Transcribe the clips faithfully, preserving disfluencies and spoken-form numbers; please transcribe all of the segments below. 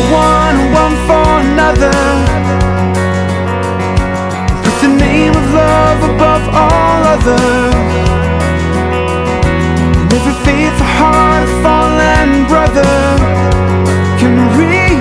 for one and one for another, with the name of love above all others, and every faithful heart of fallen brother can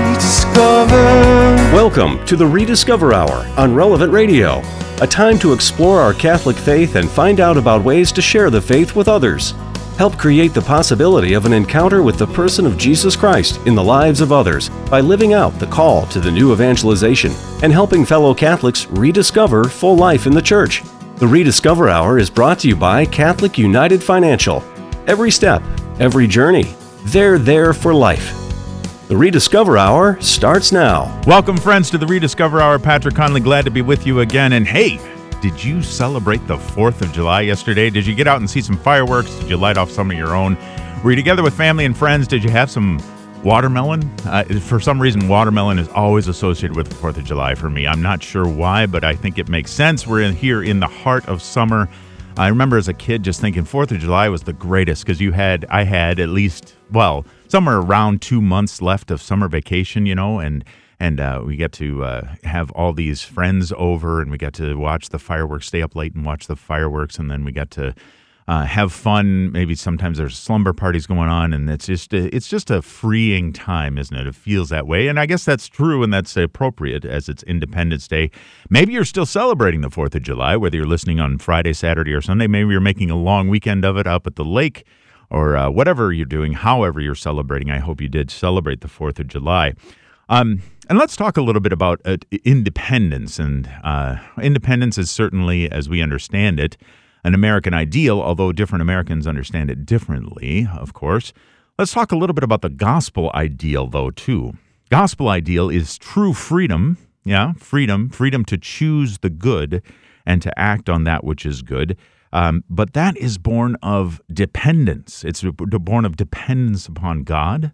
rediscover. Welcome to the Rediscover Hour on Relevant Radio, a time to explore our Catholic faith and find out about ways to share the faith with others. Help create the possibility of an encounter with the person of Jesus Christ in the lives of others by living out the call to the new evangelization and helping fellow Catholics rediscover full life in the Church. The Rediscover Hour is brought to you by Catholic United Financial. Every step, every journey, they're there for life. The Rediscover Hour starts now. Welcome, friends, to the Rediscover Hour. Patrick Conley, glad to be with you again. And hey, did you celebrate the fourth of July yesterday? Did you get out and see some fireworks? Did you light off some of your own? Were you together with family and friends? Did you have some watermelon? Uh, for some reason, watermelon is always associated with the fourth of July for me. I'm not sure why, but I think it makes sense. We're in here in the heart of summer. I remember as a kid just thinking fourth of July was the greatest because you had, I had at least, well, somewhere around two months left of summer vacation, you know, and And uh, we get to uh, have all these friends over, and we got to watch the fireworks, stay up late and watch the fireworks, and then we got to uh, have fun. Maybe sometimes there's slumber parties going on, and it's just a, it's just a freeing time, isn't it? It feels that way, and I guess that's true, and that's appropriate as it's Independence Day. Maybe you're still celebrating the fourth of July, whether you're listening on Friday, Saturday, or Sunday. Maybe you're making a long weekend of it up at the lake, or uh, whatever you're doing, however you're celebrating. I hope you did celebrate the fourth of July. Um, and let's talk a little bit about uh, independence. And uh, independence is certainly, as we understand it, an American ideal, although different Americans understand it differently, of course. Let's talk a little bit about the gospel ideal, though, too. Gospel ideal is true freedom, yeah, freedom, freedom to choose the good and to act on that which is good. Um, but that is born of dependence. It's born of dependence upon God.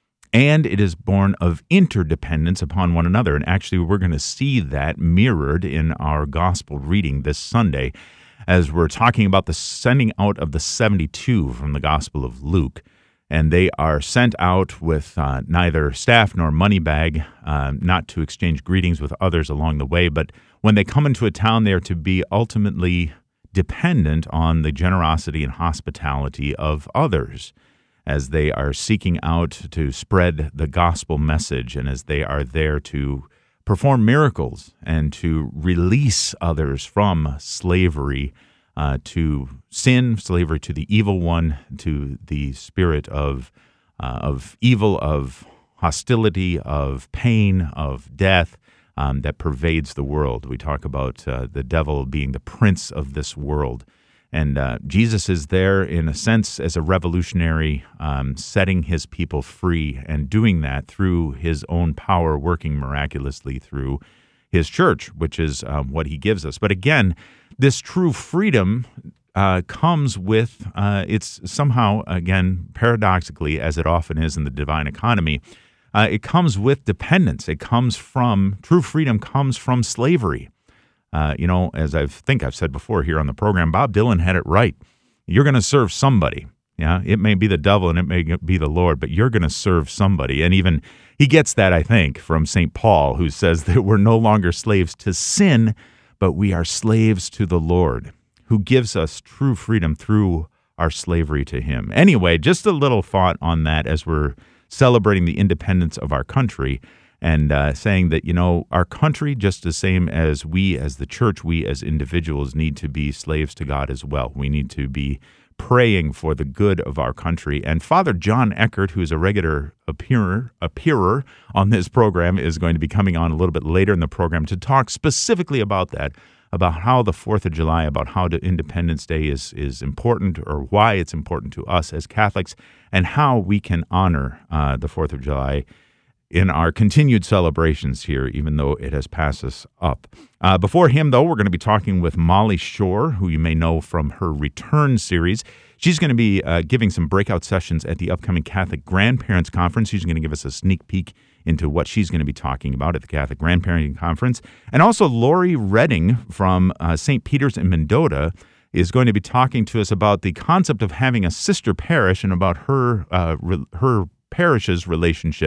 And it is born of interdependence upon one another. And actually, we're going to see that mirrored in our gospel reading this Sunday as we're talking about the sending out of the seventy-two from the Gospel of Luke. And they are sent out with uh, neither staff nor money bag, uh, not to exchange greetings with others along the way. But when they come into a town, they are to be ultimately dependent on the generosity and hospitality of others, as they are seeking out to spread the gospel message and as they are there to perform miracles and to release others from slavery uh, to sin, slavery to the evil one, to the spirit of uh, of evil, of hostility, of pain, of death um, that pervades the world. We talk about uh, the devil being the prince of this world. And uh, Jesus is there, in a sense, as a revolutionary, um, setting his people free and doing that through his own power, working miraculously through his church, which is um, what he gives us. But again, this true freedom uh, comes with, uh, it's somehow, again, paradoxically, as it often is in the divine economy, uh, it comes with dependence. It comes from, true freedom comes from slavery. Uh, you know, as I think I've said before here on the program, Bob Dylan had it right. You're going to serve somebody. Yeah, it may be the devil and it may be the Lord, but you're going to serve somebody. And even he gets that, I think, from Saint Paul, who says that we're no longer slaves to sin, but we are slaves to the Lord, who gives us true freedom through our slavery to him. Anyway, just a little thought on that as we're celebrating the independence of our country. And uh, saying that, you know, our country, just the same as we as the church, we as individuals need to be slaves to God as well. We need to be praying for the good of our country. And Father John Eckert, who is a regular appearer, appearer on this program, is going to be coming on a little bit later in the program to talk specifically about that, about how the fourth of July, about how the Independence Day is, is important, or why it's important to us as Catholics, and how we can honor uh, the fourth of July in our continued celebrations here, even though it has passed us up. Uh, before him, though, we're going to be talking with Molly Shore, who you may know from her Return series. She's going to be uh, giving some breakout sessions at the upcoming Catholic Grandparents Conference. She's going to give us a sneak peek into what she's going to be talking about at the Catholic Grandparenting Conference. And also Lori Redding from uh, Saint Peter's in Mendota is going to be talking to us about the concept of having a sister parish and about her uh, re- her parish's relationship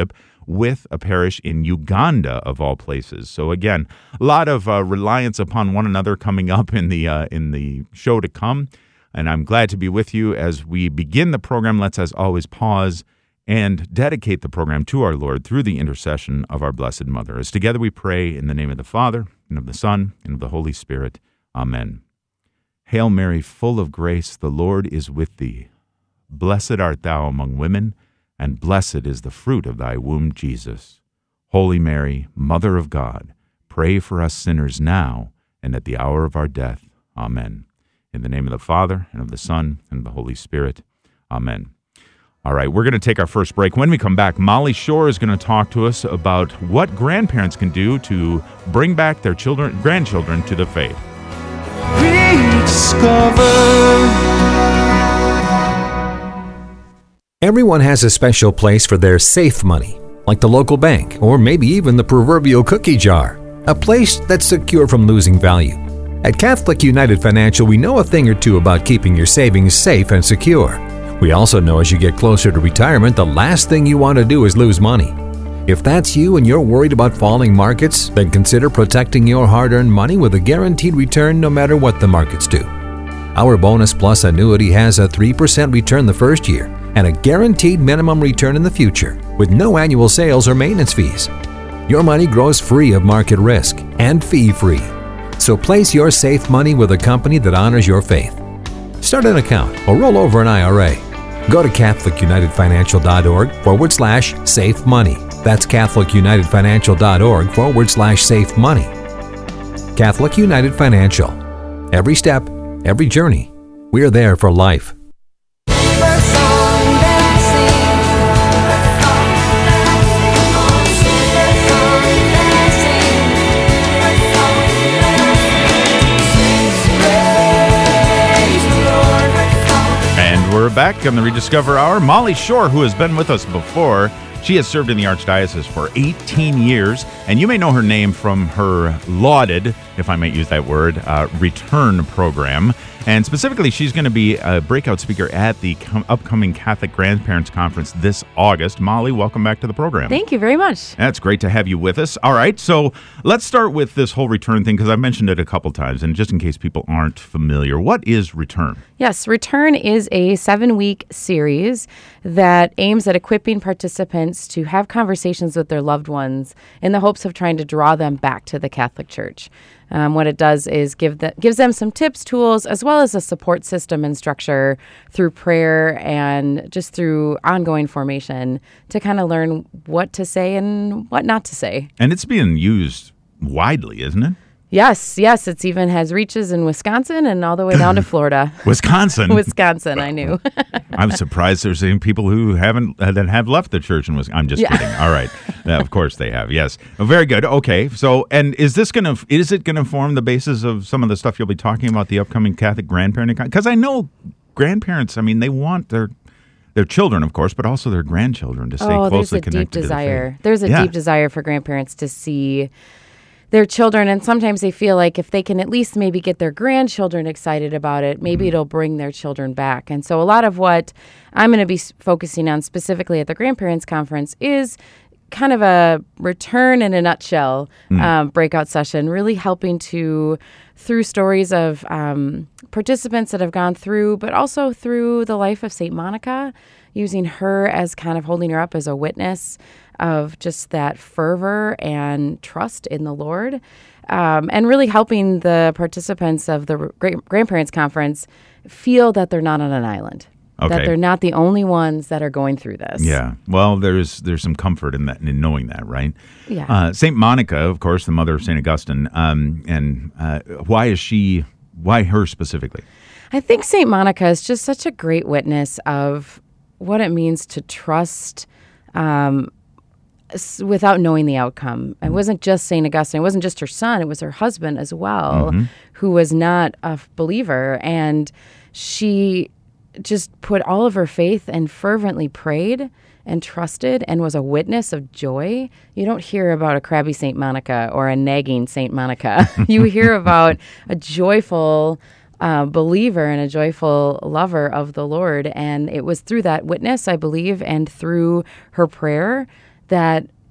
with a parish in Uganda, of all places. So again, a lot of uh, reliance upon one another coming up in the uh, in the show to come. And I'm glad to be with you as we begin the program. Let's, as always, pause and dedicate the program to our Lord through the intercession of our Blessed Mother. As together we pray in the name of the Father, and of the Son, and of the Holy Spirit. Amen. Hail Mary, full of grace, the Lord is with thee. Blessed art thou among women, and blessed is the fruit of thy womb, Jesus. Holy Mary, Mother of God, pray for us sinners now and at the hour of our death. Amen. In the name of the Father, and of the Son, and of the Holy Spirit. Amen. All right, we're going to take our first break. When we come back, Molly Shore is going to talk to us about what grandparents can do to bring back their children, grandchildren to the faith. Rediscover. Everyone has a special place for their safe money, like the local bank or maybe even the proverbial cookie jar, a place that's secure from losing value. At Catholic United Financial, we know a thing or two about keeping your savings safe and secure. We also know as you get closer to retirement, the last thing you want to do is lose money. If that's you and you're worried about falling markets, then consider protecting your hard-earned money with a guaranteed return no matter what the markets do. Our Bonus Plus annuity has a three percent return the first year and a guaranteed minimum return in the future with no annual sales or maintenance fees. Your money grows free of market risk and fee-free. So place your safe money with a company that honors your faith. Start an account or roll over an I R A. Go to catholicunitedfinancial.org forward slash safe money. That's catholicunitedfinancial.org forward slash safe money. Catholic United Financial. Every step, every journey, we're there for life. We're back on the Rediscover Hour. Molly Shore, who has been with us before, she has served in the Archdiocese for eighteen years, and you may know her name from her lauded, if I might use that word, uh, return program. And specifically, she's going to be a breakout speaker at the com- upcoming Catholic Grandparents Conference this August. Molly, welcome back to the program. Thank you very much. That's great to have you with us. All right, so let's start with this whole return thing, because I've mentioned it a couple times, and just in case people aren't familiar, what is Return? Yes, Return is a seven-week series that aims at equipping participants to have conversations with their loved ones in the hopes of trying to draw them back to the Catholic Church. Um, what it does is give the, gives them some tips, tools, as well as a support system and structure through prayer and just through ongoing formation to kind of learn what to say and what not to say. And it's being used widely, isn't it? Yes, yes. It's even has reaches in Wisconsin and all the way down to Florida. Wisconsin? Wisconsin, I knew. I'm surprised there's any people who haven't, uh, that have left the church in Wisconsin. I'm just Yeah. kidding. All right. Uh, of course they have. Yes. Oh, very good. Okay. So, and is this going to, is it going to form the basis of some of the stuff you'll be talking about the upcoming Catholic grandparenting? Because I know grandparents, I mean, they want their, their children, of course, but also their grandchildren to stay oh, closely there's a connected deep desire. to the faith. There's a Yeah. deep desire for grandparents to see their children, and sometimes they feel like if they can at least maybe get their grandchildren excited about it, maybe mm-hmm. it'll bring their children back. And so a lot of what I'm going to be s- focusing on specifically at the Grandparents Conference is kind of a return in a nutshell mm. um, breakout session, really helping to, through stories of um, participants that have gone through, but also through the life of Saint Monica, using her as kind of holding her up as a witness of just that fervor and trust in the Lord, um, and really helping the participants of the Gra- Grandparents Conference feel that they're not on an island. Okay. That they're not the only ones that are going through this. Yeah. Well, there's there's some comfort in that, in knowing that, right? Yeah. Uh, Saint Monica, of course, the mother of Saint Augustine. Um, and uh, why is she? Why her specifically? I think Saint Monica is just such a great witness of what it means to trust um, s- without knowing the outcome. It wasn't just Saint Augustine. It wasn't just her son. It was her husband as well, mm-hmm. who was not a believer, and she just put all of her faith and fervently prayed and trusted and was a witness of joy. You don't hear about a crabby Saint Monica or a nagging Saint Monica. You hear about a joyful uh, believer and a joyful lover of the Lord. And it was through that witness, I believe, and through her prayer that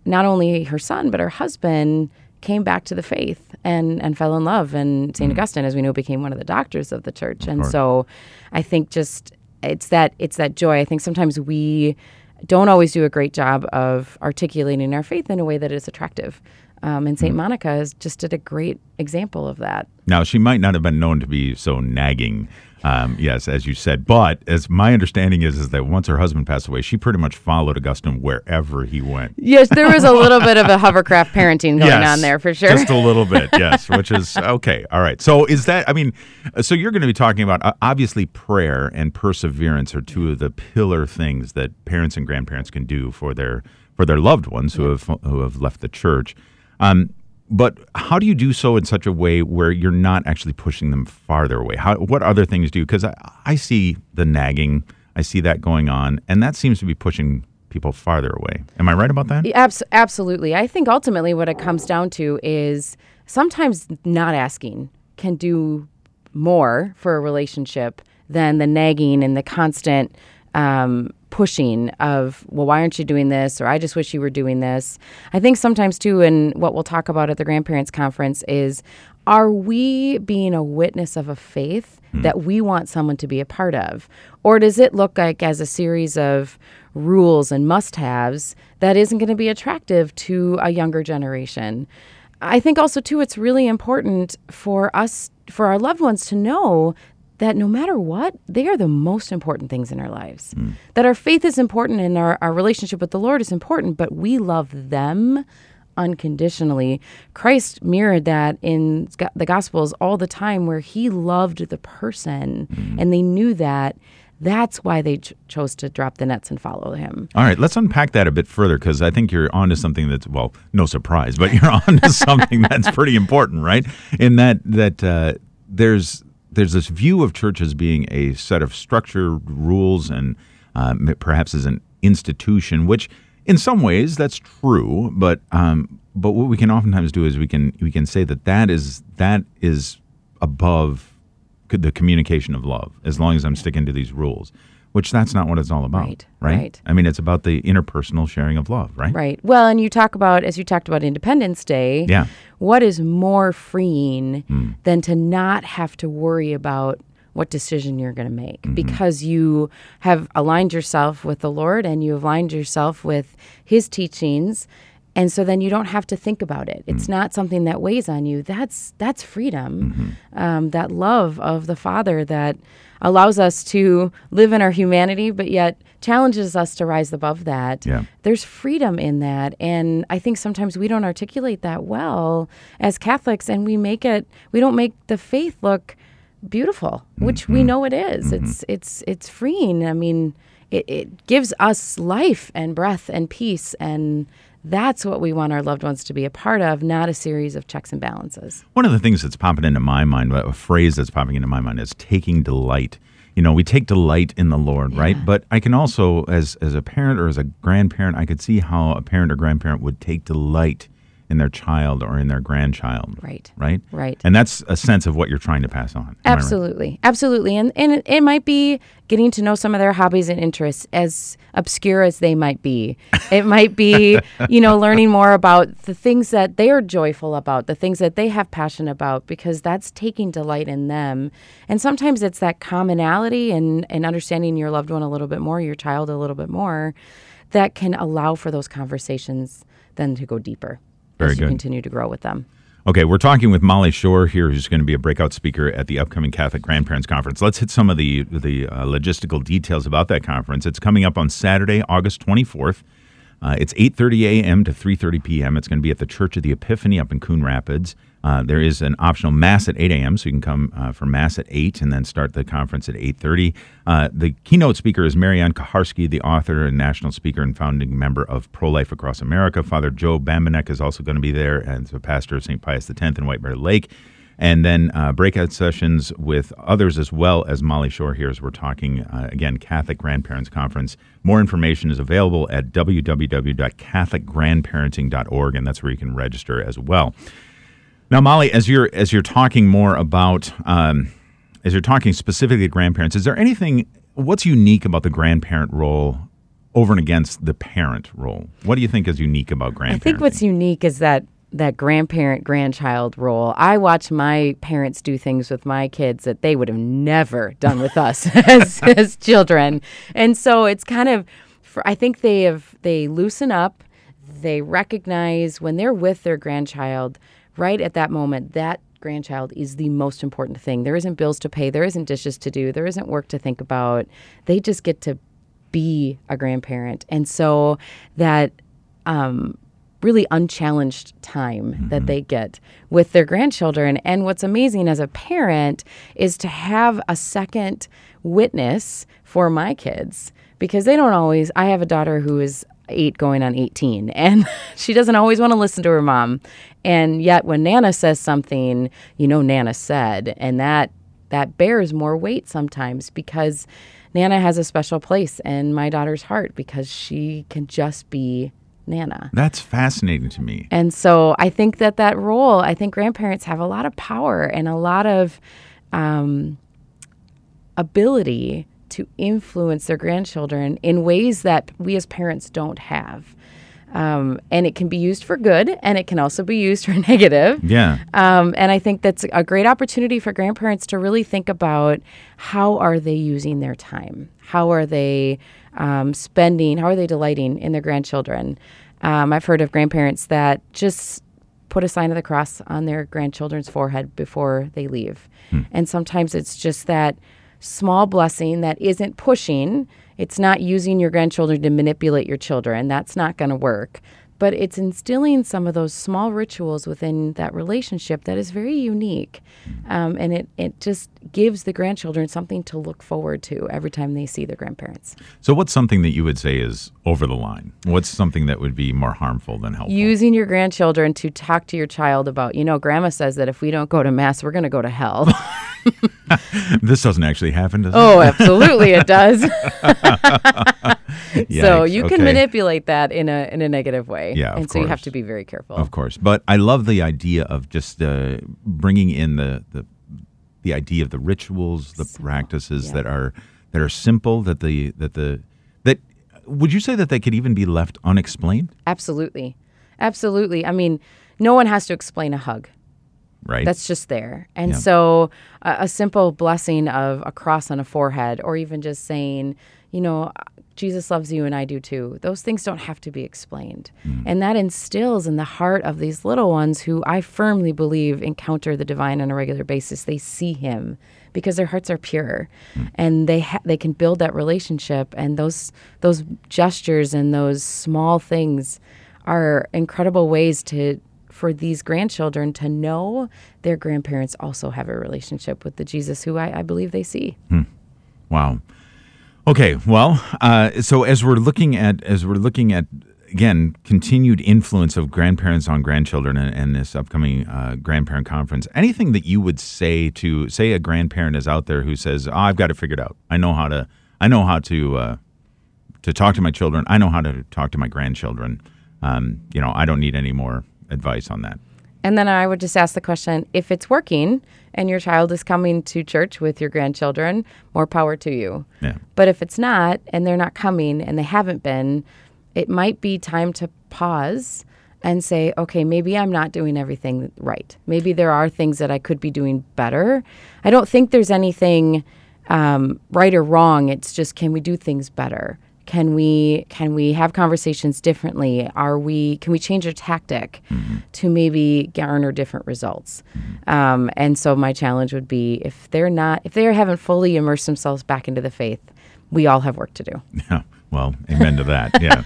not only her son, but her husband came back to the faith and, and fell in love. And Saint Mm. Augustine, as we know, became one of the doctors of the church. Of and course. So I think just it's that it's that joy. I think sometimes we don't always do a great job of articulating our faith in a way that is attractive. Um, and Saint Mm. Monica is just did a great example of that. Now, she might not have been known to be so nagging, um, yes, as you said. But as my understanding is, is that once her husband passed away, she pretty much followed Augustine wherever he went. Yes, there was a little bit of a hovercraft parenting going yes, on there for sure. Just a little bit, yes, which is okay. All right. So is that, I mean, so you're going to be talking about, uh, obviously, prayer and perseverance are two of the pillar things that parents and grandparents can do for their for their loved ones who have who have left the church. Um, but how do you do so in such a way where you're not actually pushing them farther away? How, what other things do you? Because I, I see the nagging, I see that going on, and that seems to be pushing people farther away. Am I right about that? Abs- absolutely. I think ultimately what it comes down to is sometimes not asking can do more for a relationship than the nagging and the constant um, pushing of, well, why aren't you doing this? Or I just wish you were doing this. I think sometimes too, and what we'll talk about at the grandparents conference is, are we being a witness of a faith mm. that we want someone to be a part of? Or does it look like as a series of rules and must-haves that isn't going to be attractive to a younger generation? I think also too, it's really important for us, for our loved ones to know that no matter what, they are the most important things in our lives. Mm. That our faith is important and our, our relationship with the Lord is important, but we love them unconditionally. Christ mirrored that in the Gospels all the time, where he loved the person, mm. and they knew that. That's why they ch- chose to drop the nets and follow him. All right, let's unpack that a bit further, because I think you're onto something that's, well, no surprise, but you're onto something that's pretty important, right? In that that uh, there's there's this view of church as being a set of structured rules and uh, perhaps as an institution, which in some ways that's true, but um, but what we can oftentimes do is we can we can say that that is that is above the communication of love, as long as I'm sticking to these rules, which that's not what it's all about, right, right? right. I mean, it's about the interpersonal sharing of love, right? Right. Well, and you talk about, as you talked about Independence Day, yeah. what is more freeing mm. than to not have to worry about what decision you're going to make, mm-hmm. because you have aligned yourself with the Lord and you have aligned yourself with his teachings. And so then you don't have to think about it. It's mm. not something that weighs on you. That's that's freedom, mm-hmm. um, that love of the Father that allows us to live in our humanity, but yet challenges us to rise above that. Yeah. There's freedom in that. And I think sometimes we don't articulate that well as Catholics, and we make it, we don't make the faith look beautiful, which mm-hmm. we know it is. Mm-hmm. It's it's it's freeing. I mean, it, it gives us life and breath and peace, and that's what we want our loved ones to be a part of, not a series of checks and balances. One of the things that's popping into my mind, a phrase that's popping into my mind, is taking delight. You know, we take delight in the Lord, yeah. right? But I can also, as as a parent or as a grandparent, I could see how a parent or grandparent would take delight in their child or in their grandchild. Right. Right? Right. And that's a sense of what you're trying to pass on. Am Absolutely. I right? Absolutely. And and it, it might be getting to know some of their hobbies and interests, as obscure as they might be. It might be, you know, learning more about the things that they are joyful about, the things that they have passion about, because that's taking delight in them. And sometimes it's that commonality and, and understanding your loved one a little bit more, your child a little bit more, that can allow for those conversations then to go deeper. Very as you good. Continue to grow with them. Okay, we're talking with Molly Shore here, who's going to be a breakout speaker at the upcoming Catholic Grandparents Conference. Let's hit some of the the uh, logistical details about that conference. It's coming up on Saturday, August twenty-fourth. Uh, it's eight thirty a.m. to three thirty p.m. It's going to be at the Church of the Epiphany up in Coon Rapids. Uh, there is an optional Mass at eight a.m., so you can come uh, for Mass at eight and then start the conference at eight thirty. Uh, the keynote speaker is Marianne Kaharski, the author and national speaker and founding member of Pro-Life Across America. Father Joe Bambanek is also going to be there, and the pastor of Saint Pius X in White Bear Lake. And then uh, breakout sessions with others, as well as Molly Shore here, as we're talking, uh, again, Catholic Grandparents Conference. More information is available at w w w dot catholic grandparenting dot org, and that's where you can register as well. Now, Molly, as you're as you're talking more about, um, as you're talking specifically to grandparents, is there anything, what's unique about the grandparent role over and against the parent role? What do you think is unique about grandparenting? I think what's unique is that that grandparent-grandchild role. I watch my parents do things with my kids that they would have never done with us as, as children. And so it's kind of, I think they have, they loosen up, they recognize when they're with their grandchild, right at that moment, that grandchild is the most important thing. There isn't bills to pay, there isn't dishes to do, there isn't work to think about. They just get to be a grandparent. And so that um, really unchallenged time mm-hmm. that they get with their grandchildren. And what's amazing as a parent is to have a second witness for my kids, because they don't always, I have a daughter who is eight going on eighteen, and she doesn't always want to listen to her mom. And yet when Nana says something, you know, Nana said, and that that bears more weight sometimes, because Nana has a special place in my daughter's heart because she can just be Nana. That's fascinating to me. And so I think that that role, I think grandparents have a lot of power and a lot of um, ability to influence their grandchildren in ways that we as parents don't have. Um, and it can be used for good, and it can also be used for negative. Yeah. Um, and I think that's a great opportunity for grandparents to really think about how are they using their time? How are they um, spending? How are they delighting in their grandchildren? Um, I've heard of grandparents that just put a sign of the cross on their grandchildren's forehead before they leave. Hmm. And sometimes it's just that small blessing that isn't pushing. It's not using your grandchildren to manipulate your children. That's not going to work. But it's instilling some of those small rituals within that relationship that is very unique. Um, and it, it just gives the grandchildren something to look forward to every time they see their grandparents. So what's something that you would say is over the line? What's something that would be more harmful than helpful? Using your grandchildren to talk to your child about, you know, Grandma says that if we don't go to Mass, we're going to go to hell. This doesn't actually happen, does it? Oh, absolutely it does. So you can okay. manipulate that in a in a negative way. Yeah, of And so you have course. to be very careful. Of course. But I love the idea of just uh, bringing in the, the the idea of the rituals, the Simple. practices Yeah. that are that are simple, that the that the that would you say that they could even be left unexplained? Absolutely. Absolutely. I mean, no one has to explain a hug. Right. That's just there. And Yeah. so a, a simple blessing of a cross on a forehead, or even just saying, you know, Jesus loves you and I do too. Those things don't have to be explained. Mm. And that instills in the heart of these little ones who I firmly believe encounter the divine on a regular basis. They see him because their hearts are pure, mm. and they ha- they can build that relationship. And those those gestures and those small things are incredible ways to for these grandchildren to know their grandparents also have a relationship with the Jesus who I, I believe they see. Hmm. Wow. Okay. Well, uh, so as we're looking at as we're looking at again continued influence of grandparents on grandchildren and, and this upcoming uh, grandparent conference, anything that you would say to say a grandparent is out there who says, "Oh, I've got it figured out. I know how to. I know how to uh, to talk to my children. I know how to talk to my grandchildren. Um, you know, I don't need any more advice on that." And then I would just ask the question, if it's working and your child is coming to church with your grandchildren, more power to you. Yeah. But if it's not, and they're not coming and they haven't been, it might be time to pause and say, okay, maybe I'm not doing everything right. Maybe there are things that I could be doing better. I don't think there's anything um, right or wrong. It's just, can we do things better? Can we can we have conversations differently? Are we can we change our tactic mm-hmm. to maybe garner different results? Mm-hmm. Um, and so my challenge would be, if they're not if they haven't fully immersed themselves back into the faith, we all have work to do. Yeah. Well, amen to that. Yeah.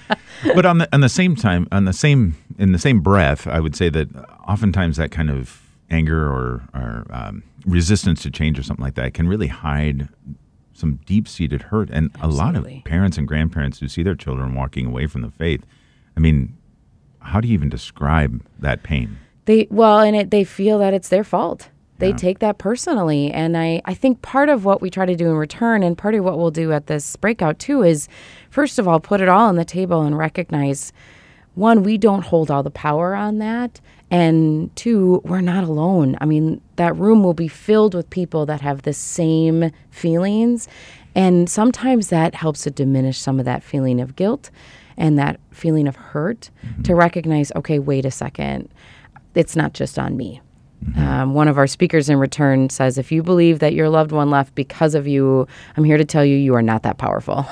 But on the on the same time, on the same in the same breath, I would say that oftentimes that kind of anger or or um, resistance to change or something like that can really hide some deep-seated hurt. And Absolutely. A lot of parents and grandparents who see their children walking away from the faith, I mean, how do you even describe that pain? They well, and it, they feel that it's their fault. They Yeah. take that personally. And I, I think part of what we try to do in return, and part of what we'll do at this breakout too, is first of all, put it all on the table and recognize, one, we don't hold all the power on that. And two, we're not alone. I mean, that room will be filled with people that have the same feelings. And sometimes that helps to diminish some of that feeling of guilt and that feeling of hurt, mm-hmm. to recognize, okay, wait a second, it's not just on me. Mm-hmm. Um, one of our speakers in return says, if you believe that your loved one left because of you, I'm here to tell you, you are not that powerful.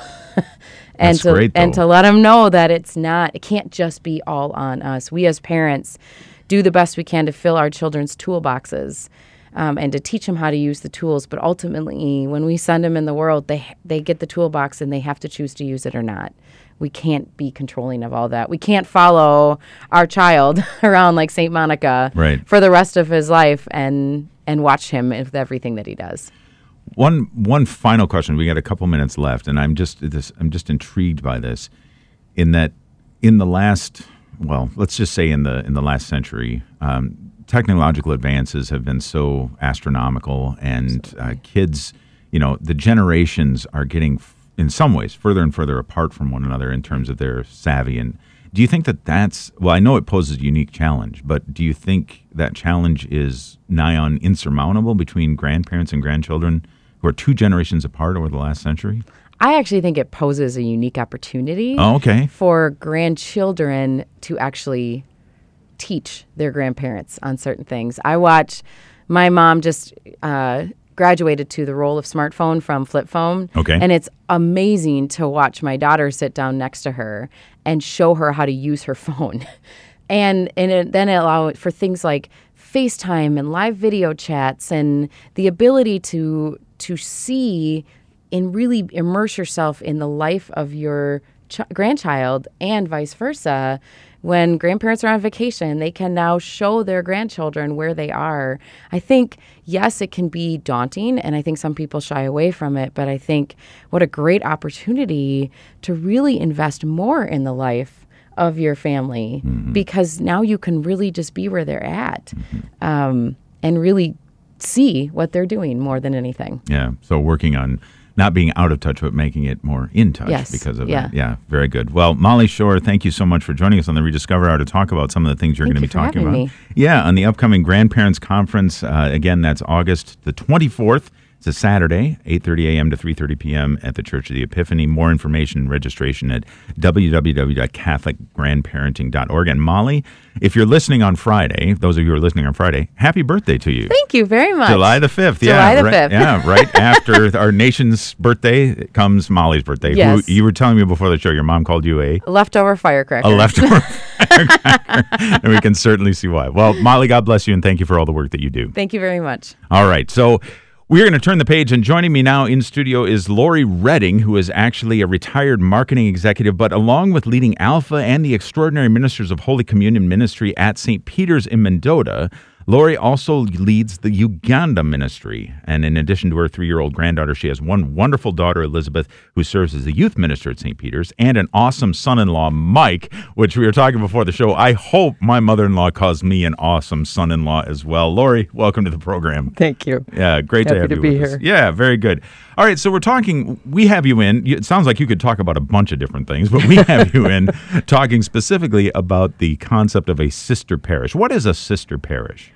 and That's to great, and though. to let them know that it's not, it can't just be all on us. We as parents do the best we can to fill our children's toolboxes, um, and to teach them how to use the tools. But ultimately, when we send them in the world, they they get the toolbox and they have to choose to use it or not. We can't be controlling of all that. We can't follow our child around like Saint Monica right. for the rest of his life and and watch him with everything that he does. One one final question. We got a couple minutes left, and I'm just this. I'm just intrigued by this, in that in the last, well, let's just say in the in the last century, um, technological advances have been so astronomical, and uh, kids, you know, the generations are getting, in some ways, further and further apart from one another in terms of their savvy. And do you think that that's, well, I know it poses a unique challenge, but do you think that challenge is nigh on insurmountable between grandparents and grandchildren who are two generations apart over the last century? I actually think it poses a unique opportunity oh, okay. for grandchildren to actually teach their grandparents on certain things. I watch, my mom just uh, graduated to the role of smartphone from flip phone. Okay. And it's amazing to watch my daughter sit down next to her and show her how to use her phone. and and it, then it allow it for things like FaceTime and live video chats and the ability to to see and really immerse yourself in the life of your ch- grandchild and vice versa. When grandparents are on vacation, they can now show their grandchildren where they are. I think, yes, it can be daunting, and I think some people shy away from it, but I think what a great opportunity to really invest more in the life of your family, mm-hmm. because now you can really just be where they're at, mm-hmm. um, and really see what they're doing more than anything. Yeah, so working on not being out of touch, but making it more in touch yes. because of yeah. that. Yeah, very good. Well, Molly Shore, thank you so much for joining us on the Rediscover Hour to talk about some of the things you're Thank going to you be for talking having about. Me. Yeah, on the upcoming Grandparents Conference. Uh, again, that's August the twenty-fourth. It's a Saturday, eight thirty a.m. to three thirty p.m. at the Church of the Epiphany. More information and registration at w w w dot catholic grandparenting dot org. And Molly, if you're listening on Friday, those of you who are listening on Friday, happy birthday to you. Thank you very much. July the fifth. July yeah, the right, fifth. Yeah, right after our nation's birthday comes Molly's birthday. Yes. Who, you were telling me before the show, your mom called you a... Leftover firecracker. A leftover firecracker. And we can certainly see why. Well, Molly, God bless you, and thank you for all the work that you do. Thank you very much. All right, so... we're going to turn the page, and joining me now in studio is Lori Redding, who is actually a retired marketing executive, but along with leading Alpha and the Extraordinary Ministers of Holy Communion Ministry at Saint Peter's in Mendota, Lori also leads the Uganda ministry. And in addition to her three-year-old granddaughter, she has one wonderful daughter, Elizabeth, who serves as the youth minister at Saint Peter's, and an awesome son-in-law, Mike, which we were talking before the show. I hope my mother-in-law calls me an awesome son-in-law as well. Lori, welcome to the program. Thank you. Yeah, great Happy to have to you be with here. us. Yeah, very good. All right, so we're talking, we have you in, it sounds like you could talk about a bunch of different things, but we have you in talking specifically about the concept of a sister parish. What is a sister parish?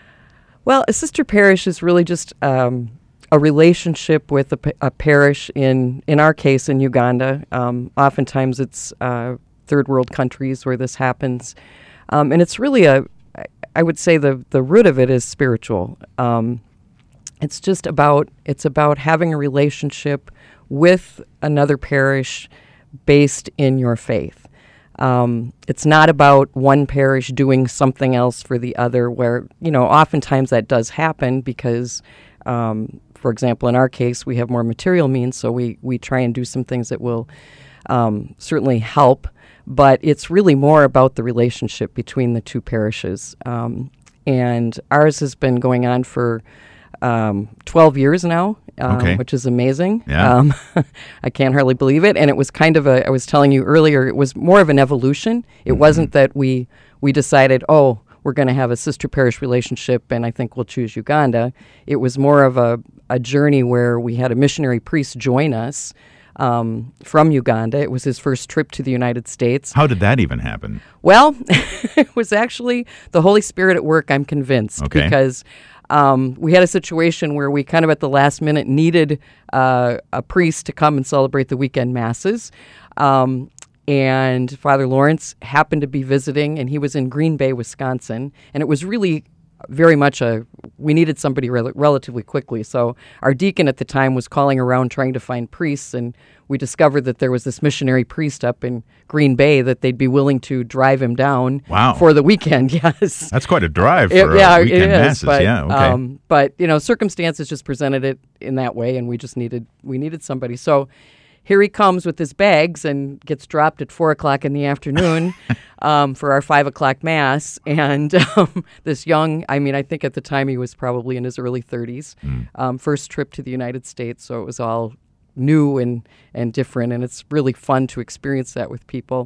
Well, a sister parish is really just um, a relationship with a, pa- a parish, in, in our case, in Uganda. Um, oftentimes it's uh, third world countries where this happens. Um, and it's really a, I would say the, the root of it is spiritual. Um, it's just about, it's about having a relationship with another parish based in your faith. Um, it's not about one parish doing something else for the other, where, you know, oftentimes that does happen because, um, for example, in our case, we have more material means, so we, we try and do some things that will um, certainly help, but it's really more about the relationship between the two parishes. Um, and ours has been going on for um, twelve years now. Um, Okay. Which is amazing. Yeah. Um, I can't hardly believe it. And it was kind of a, I was telling you earlier, it was more of an evolution. It Mm-hmm. wasn't that we, we decided, oh, we're going to have a sister parish relationship and I think we'll choose Uganda. It was more of a, a journey where we had a missionary priest join us um, from Uganda. It was his first trip to the United States. How did that even happen? Well, it was actually the Holy Spirit at work, I'm convinced, Okay. because um, we had a situation where we kind of at the last minute needed uh, a priest to come and celebrate the weekend masses. Um, and Father Lawrence happened to be visiting, and he was in Green Bay, Wisconsin. And it was really very much a, we needed somebody rel- relatively quickly. So our deacon at the time was calling around trying to find priests, and we discovered that there was this missionary priest up in Green Bay that they'd be willing to drive him down Wow. for the weekend. Yes. That's quite a drive for It- yeah, uh, weekend it is, masses. But, yeah, okay. um, but, you know, circumstances just presented it in that way, and we just needed, we needed somebody. So here he comes with his bags and gets dropped at four o'clock in the afternoon um, for our five o'clock mass. And um, this young, I mean, I think at the time he was probably in his early thirties, Mm. um, first trip to the United States. So it was all new and, and different. And it's really fun to experience that with people.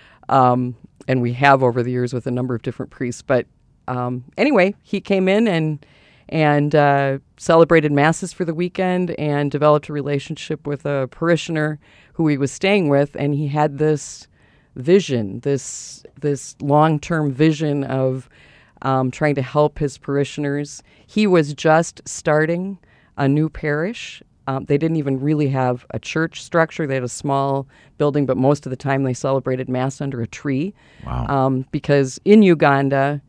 Um, and we have over the years with a number of different priests. But um, anyway, he came in and and uh, celebrated masses for the weekend and developed a relationship with a parishioner who he was staying with, and he had this vision, this this long-term vision of um, trying to help his parishioners. He was just starting a new parish. Um, they didn't even really have a church structure. They had a small building, but most of the time they celebrated Mass under a tree. Wow. Um, because in Uganda,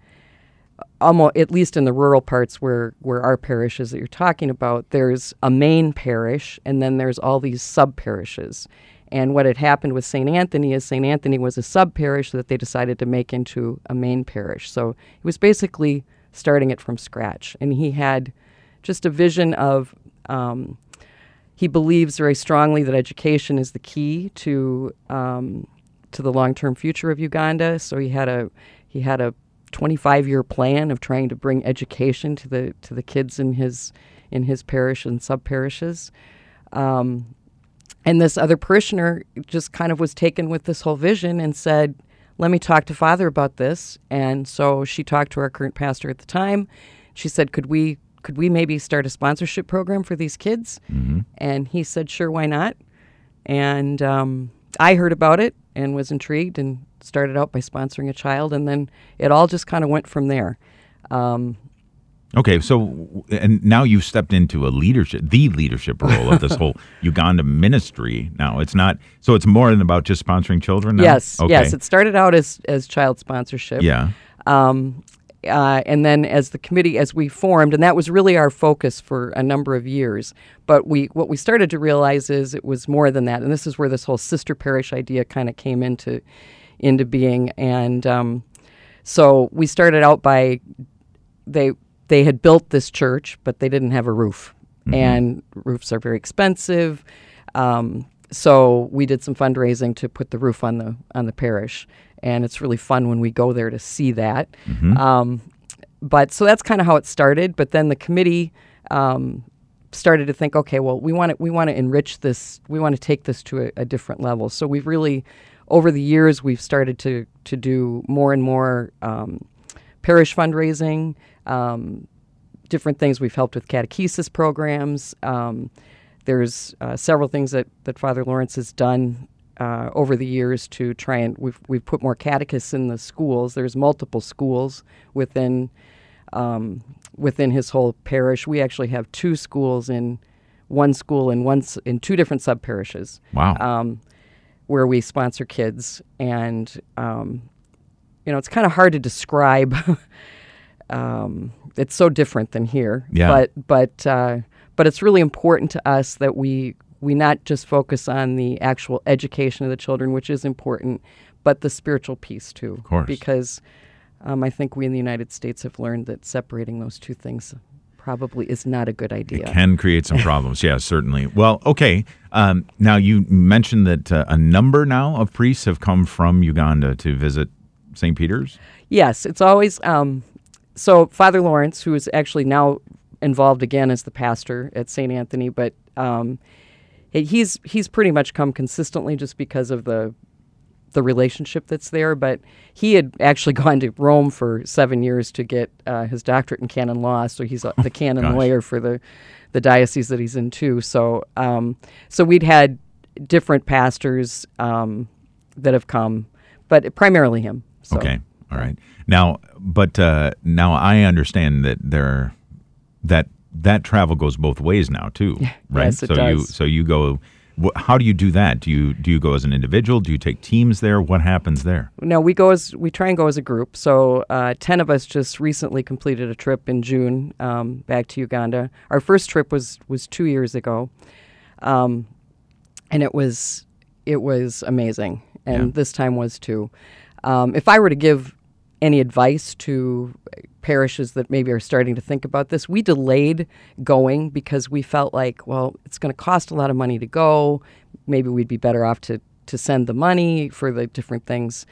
almost, at least in the rural parts where, where our parish is that you're talking about, there's a main parish, and then there's all these sub-parishes. And what had happened with Saint Anthony is Saint Anthony was a sub-parish that they decided to make into a main parish. So he was basically starting it from scratch. And he had just a vision of, um, he believes very strongly that education is the key to um, to the long-term future of Uganda. So he had a he had a twenty-five year plan of trying to bring education to the to the kids in his in his parish and sub-parishes. Um, and this other parishioner just kind of was taken with this whole vision and said, let me talk to Father about this. And so she talked to our current pastor at the time. She said, could we could we maybe start a sponsorship program for these kids? Mm-hmm. And he said, sure, why not? And um, I heard about it and was intrigued and started out by sponsoring a child. And then it all just kind of went from there. Um, Okay, so and now you've stepped into a leadership, the leadership role of this whole Uganda ministry. Now it's not, so it's more than about just sponsoring children now? yes, Okay. yes. It started out as, as child sponsorship. Yeah. Um, uh, and then as the committee, as we formed, and that was really our focus for a number of years. But we, what we started to realize is it was more than that. And this is where this whole sister parish idea kind of came into, into being. And um, so we started out by, they, They had built this church, but they didn't have a roof. Mm-hmm. And roofs are very expensive. Um, so we did some fundraising to put the roof on the on the parish. And it's really fun when we go there to see that. Mm-hmm. Um, but so that's kind of how it started. But then the committee um, started to think, okay, well, we want to we want to enrich this. We want to take this to a, a different level. So we've really, over the years, we've started to to do more and more um, parish fundraising. Um, different things. We've helped with catechesis programs. Um, there's uh, several things that, that Father Lawrence has done uh, over the years to try and we've we've put more catechists in the schools. There's multiple schools within um, within his whole parish. We actually have two schools in one school in one s- in two different sub parishes. Wow. Um, where we sponsor kids, and um, you know it's kind of hard to describe. Um, it's so different than here, Yeah. but but uh, but it's really important to us that we we not just focus on the actual education of the children, which is important, but the spiritual piece too. Of course. Because um, I think we in the United States have learned that separating those two things probably is not a good idea. It can create some problems. Yeah, certainly. Well, okay. Um, now you mentioned that uh, a number now of priests have come from Uganda to visit Saint Peter's. Yes, it's always. Um, So Father Lawrence, who is actually now involved again as the pastor at Saint Anthony, but um, he's he's pretty much come consistently just because of the the relationship that's there. But he had actually gone to Rome for seven years to get uh, his doctorate in canon law, so he's uh, the canon Gosh. lawyer for the the diocese that he's in too. So um, so we'd had different pastors um, that have come, but primarily him. So. Okay. All right. Now, but uh, now I understand that there that that travel goes both ways now too, right? Yes, it so does. you so you go. Wh- how do you do that? Do you do you go as an individual? Do you take teams there? What happens there? No, we go as we try and go as a group. So uh, ten of us just recently completed a trip in June um, back to Uganda. Our first trip was was two years ago, um, and it was it was amazing. And Yeah. this time was too. Um, if I were to give any advice to parishes that maybe are starting to think about this, we delayed going because we felt like, well, it's going to cost a lot of money to go. Maybe we'd be better off to, to send the money for the different things.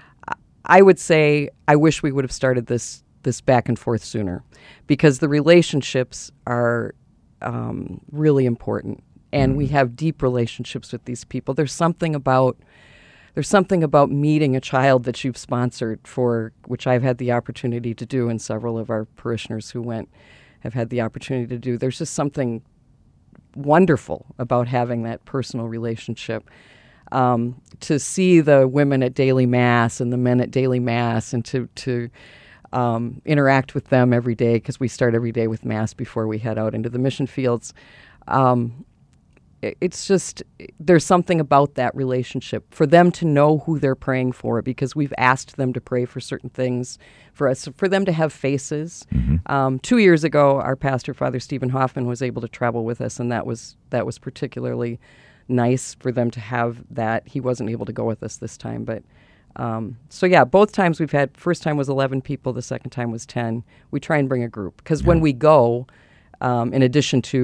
I would say I wish we would have started this this back and forth sooner, because the relationships are um, really important, and we have deep relationships with these people. There's something about There's something about meeting a child that you've sponsored for, which I've had the opportunity to do, and several of our parishioners who went have had the opportunity to do. There's just something wonderful about having that personal relationship. Um, to see the women at daily mass and the men at daily mass, and to to um, interact with them every day, because we start every day with mass before we head out into the mission fields. Um, It's just, there's something about that relationship, for them to know who they're praying for, because we've asked them to pray for certain things, for us, for them to have faces. Mm-hmm. Um, two years ago, our pastor, Father Stephen Hoffman, was able to travel with us, and that was that was particularly nice for them to have that. He wasn't able to go with us this time, but um, so yeah, both times we've had, first time was eleven people, the second time was ten. We try and bring a group, because when we go, um, in addition to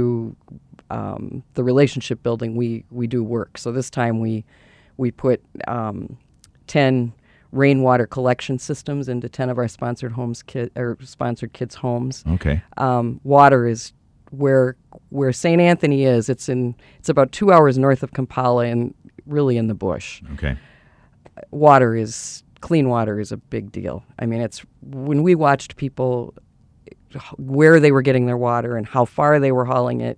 Um, the relationship building, we, we do work. So this time we we put um, ten rainwater collection systems into ten of our sponsored homes, kid, or sponsored kids' homes. Okay. Um, water is where where Saint Anthony is. It's in it's about two hours north of Kampala, and really in the bush. Okay. Water is clean water is a big deal. I mean, it's when we watched people where they were getting their water and how far they were hauling it.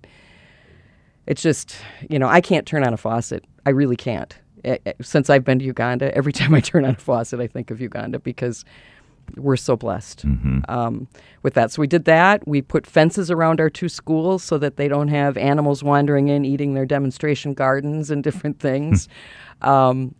It's just, you know, I can't turn on a faucet. I really can't. I, since I've been to Uganda, every time I turn on a faucet, I think of Uganda, because we're so blessed Mm-hmm. um, with that. So we did that. We put fences around our two schools so that they don't have animals wandering in, eating their demonstration gardens and different things. um,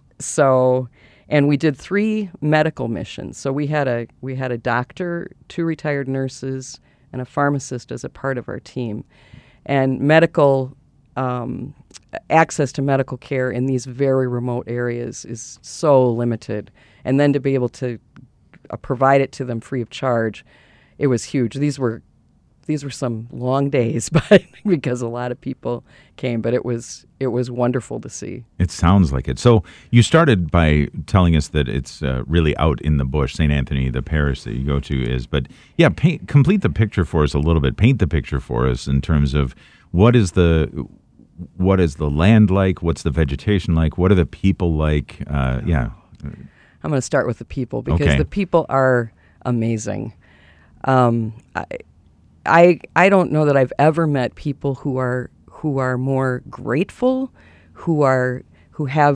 so, and we did three medical missions. So we had a we had a doctor, two retired nurses, and a pharmacist as a part of our team. And medical um, access to medical care in these very remote areas is so limited. And then to be able to uh, provide it to them free of charge, it was huge. These were these were some long days, but because a lot of people came. But it was it was wonderful to see. It sounds like it. So you started by telling us that it's uh, really out in the bush. Saint Anthony, the parish that you go to, is. But yeah, paint, complete the picture for us a little bit. Paint the picture for us in terms of what is the what is the land like? What's the vegetation like? What are the people like? Uh, yeah. I'm going to start with the people, because Okay. the people are amazing. Um, I, I I don't know that I've ever met people who are who are more grateful, who are who have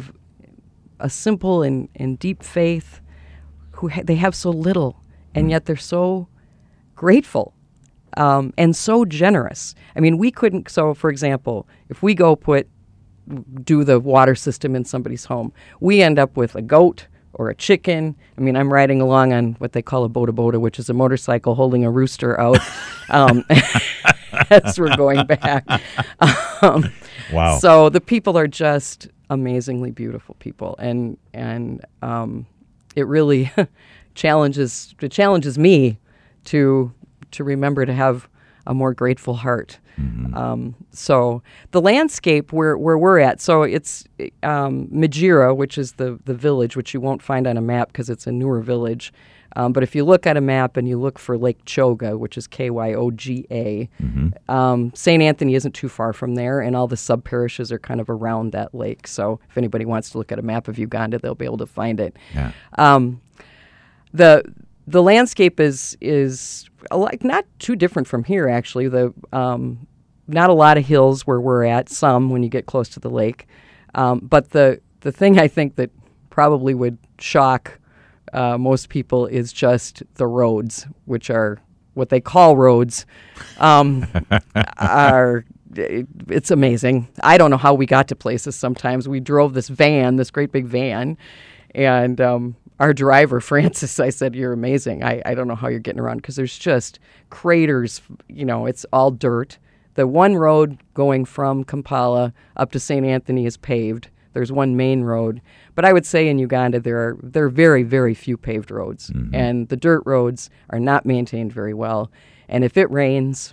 a simple and, and deep faith, who ha- they have so little, and yet they're so grateful um, and so generous. I mean, we couldn't. So, for example, if we go put do the water system in somebody's home, we end up with a goat or a chicken. I mean, I'm riding along on what they call a boda boda, which is a motorcycle holding a rooster out um, as we're going back. Um, Wow. So the people are just amazingly beautiful people, and and um, it really challenges it challenges me to to remember to have a more grateful heart. Mm-hmm. Um, so the landscape where, where we're at, so it's um, Majira, which is the, the village, which you won't find on a map because it's a newer village. Um, but if you look at a map and you look for Lake Choga, which is K Y O G A, Mm-hmm. um, Saint Anthony isn't too far from there, and all the sub-parishes are kind of around that lake. So if anybody wants to look at a map of Uganda, they'll be able to find it. Yeah. Um, the the landscape is is like not too different from here, actually. The um, not a lot of hills where we're at. Some when you get close to the lake, um, but the the thing I think that probably would shock uh, most people is just the roads, which are what they call roads um, are. It's amazing. I don't know how we got to places sometimes. We drove this van, this great big van, and um, our driver, Francis, I said, "You're amazing. I, I don't know how you're getting around because there's just craters. You know, it's all dirt. The one road going from Kampala up to Saint Anthony is paved. There's one main road. But I would say in Uganda there are there are very, very few paved roads. Mm-hmm. And the dirt roads are not maintained very well. And if it rains...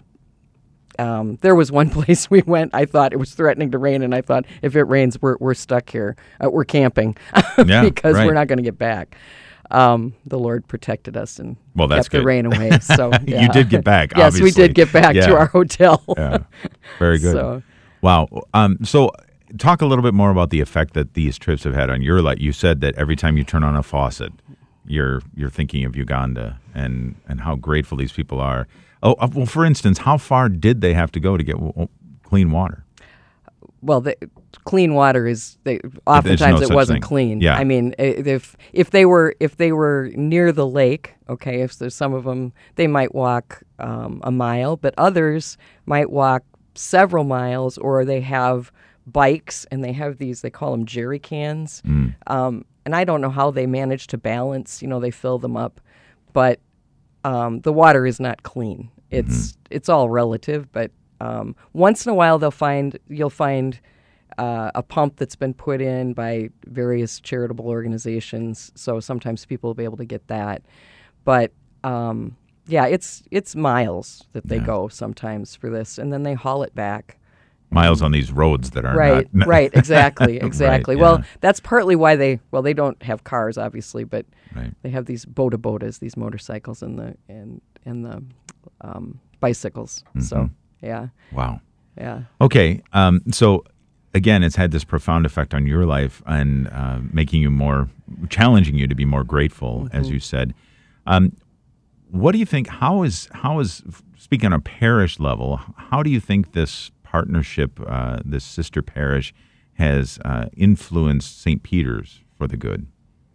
Um, there was one place we went, I thought it was threatening to rain, and I thought, if it rains, we're we're stuck here. Uh, we're camping yeah, because right. we're not going to get back. Um, the Lord protected us and well, that's kept good. the rain away. So yeah. You did get back, Yes, obviously. we did get back yeah. to our hotel. Yeah, very good. So, wow. Um, so talk a little bit more about the effect that these trips have had on your life. You said that every time you turn on a faucet, you're you're thinking of Uganda and, and how grateful these people are. Oh, uh, well, for instance, how far did they have to go to get w- clean water? well, the, clean water is they, oftentimes no it such wasn't thing. clean. Yeah. I mean, i- if if they were if they were near the lake, okay, if there's some of them, they might walk um, a mile, but others might walk several miles, or they have bikes and they have these, they call them jerry cans. Mm. Um, and I don't know how they manage to balance. You know, they fill them up, but um, the water is not clean. It's Mm-hmm. it's all relative, but um, once in a while they'll find you'll find uh, a pump that's been put in by various charitable organizations. So sometimes people will be able to get that, but um, yeah, it's it's miles that they Yeah. go sometimes for this, and then they haul it back. Miles on these roads that are Right, not, right, exactly, exactly. Right, Well, yeah. that's partly why they well they don't have cars, obviously, but Right. they have these boda bodas, these motorcycles, and the and and the um, bicycles. So Mhm. yeah, Wow. yeah. Okay. Um, so again, it's had this profound effect on your life and uh, making you more, challenging you to be more grateful, as Mm-hmm. you said. Um, what do you think? How is how is speaking on a parish level? How do you think this partnership, uh, this sister parish, has uh, influenced Saint Peter's for the good?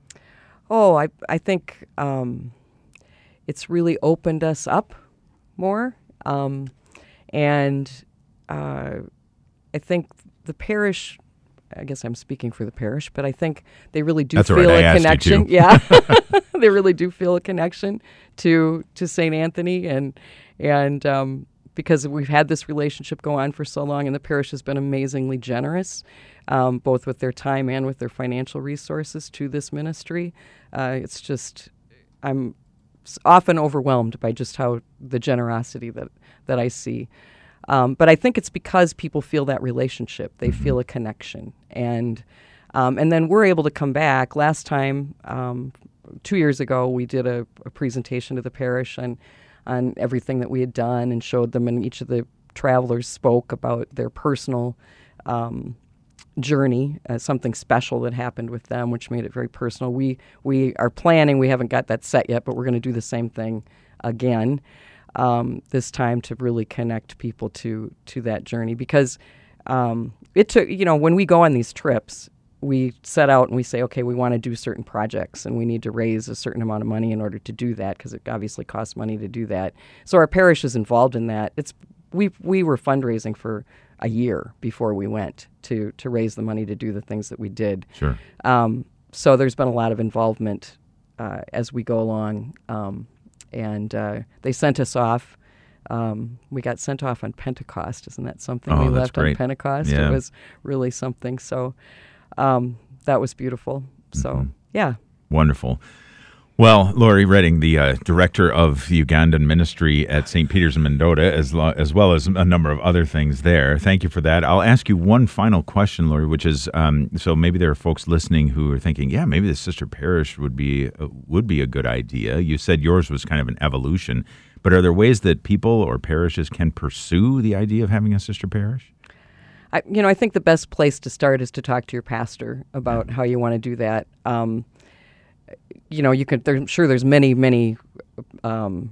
Oh, I I think um, it's really opened us up more, um, and uh, I think the parish. I guess I'm speaking for the parish, but I think they really do That's all feel right, I a asked you connection. to. Yeah, they really do feel a connection to to Saint Anthony, and and um, because we've had this relationship go on for so long, and the parish has been amazingly generous, um, both with their time and with their financial resources to this ministry. Uh, it's just I'm s- often overwhelmed by just how the generosity that that I see. Um, but I think it's because people feel that relationship. They feel a connection. And um, and then we're able to come back. Last time, um, two years ago, we did a, a presentation to the parish on, on everything that we had done and showed them, and each of the travelers spoke about their personal um, journey, uh, something special that happened with them, which made it very personal. We, we are planning, we haven't got that set yet, but we're going to do the same thing again. Um, this time to really connect people to to that journey, because um, it took, you know, when we go on these trips, we set out and we say, okay, we want to do certain projects and we need to raise a certain amount of money in order to do that, because it obviously costs money to do that. So our parish is involved in that. It's we we were fundraising for a year before we went to to raise the money to do the things that we did. Sure. Um, so there's been a lot of involvement uh, as we go along. Um, And uh, they sent us off. Um, we got sent off on Pentecost. Isn't that something? Oh, we that's left great. on Pentecost. Yeah. It was really something. So um, that was beautiful. So, Mm-hmm. yeah. Wonderful. Well, Lori Redding, the uh, director of the Ugandan ministry at Saint Peter's in Mendota, as, lo- as well as a number of other things there. Thank you for that. I'll ask you one final question, Lori, which is, um, so maybe there are folks listening who are thinking, yeah, maybe the sister parish would be uh, would be a good idea. You said yours was kind of an evolution, but are there ways that people or parishes can pursue the idea of having a sister parish? I, you know, I think the best place to start is to talk to your pastor about how you want to do that. Um, you know, you could. There, I'm sure there's many, many um,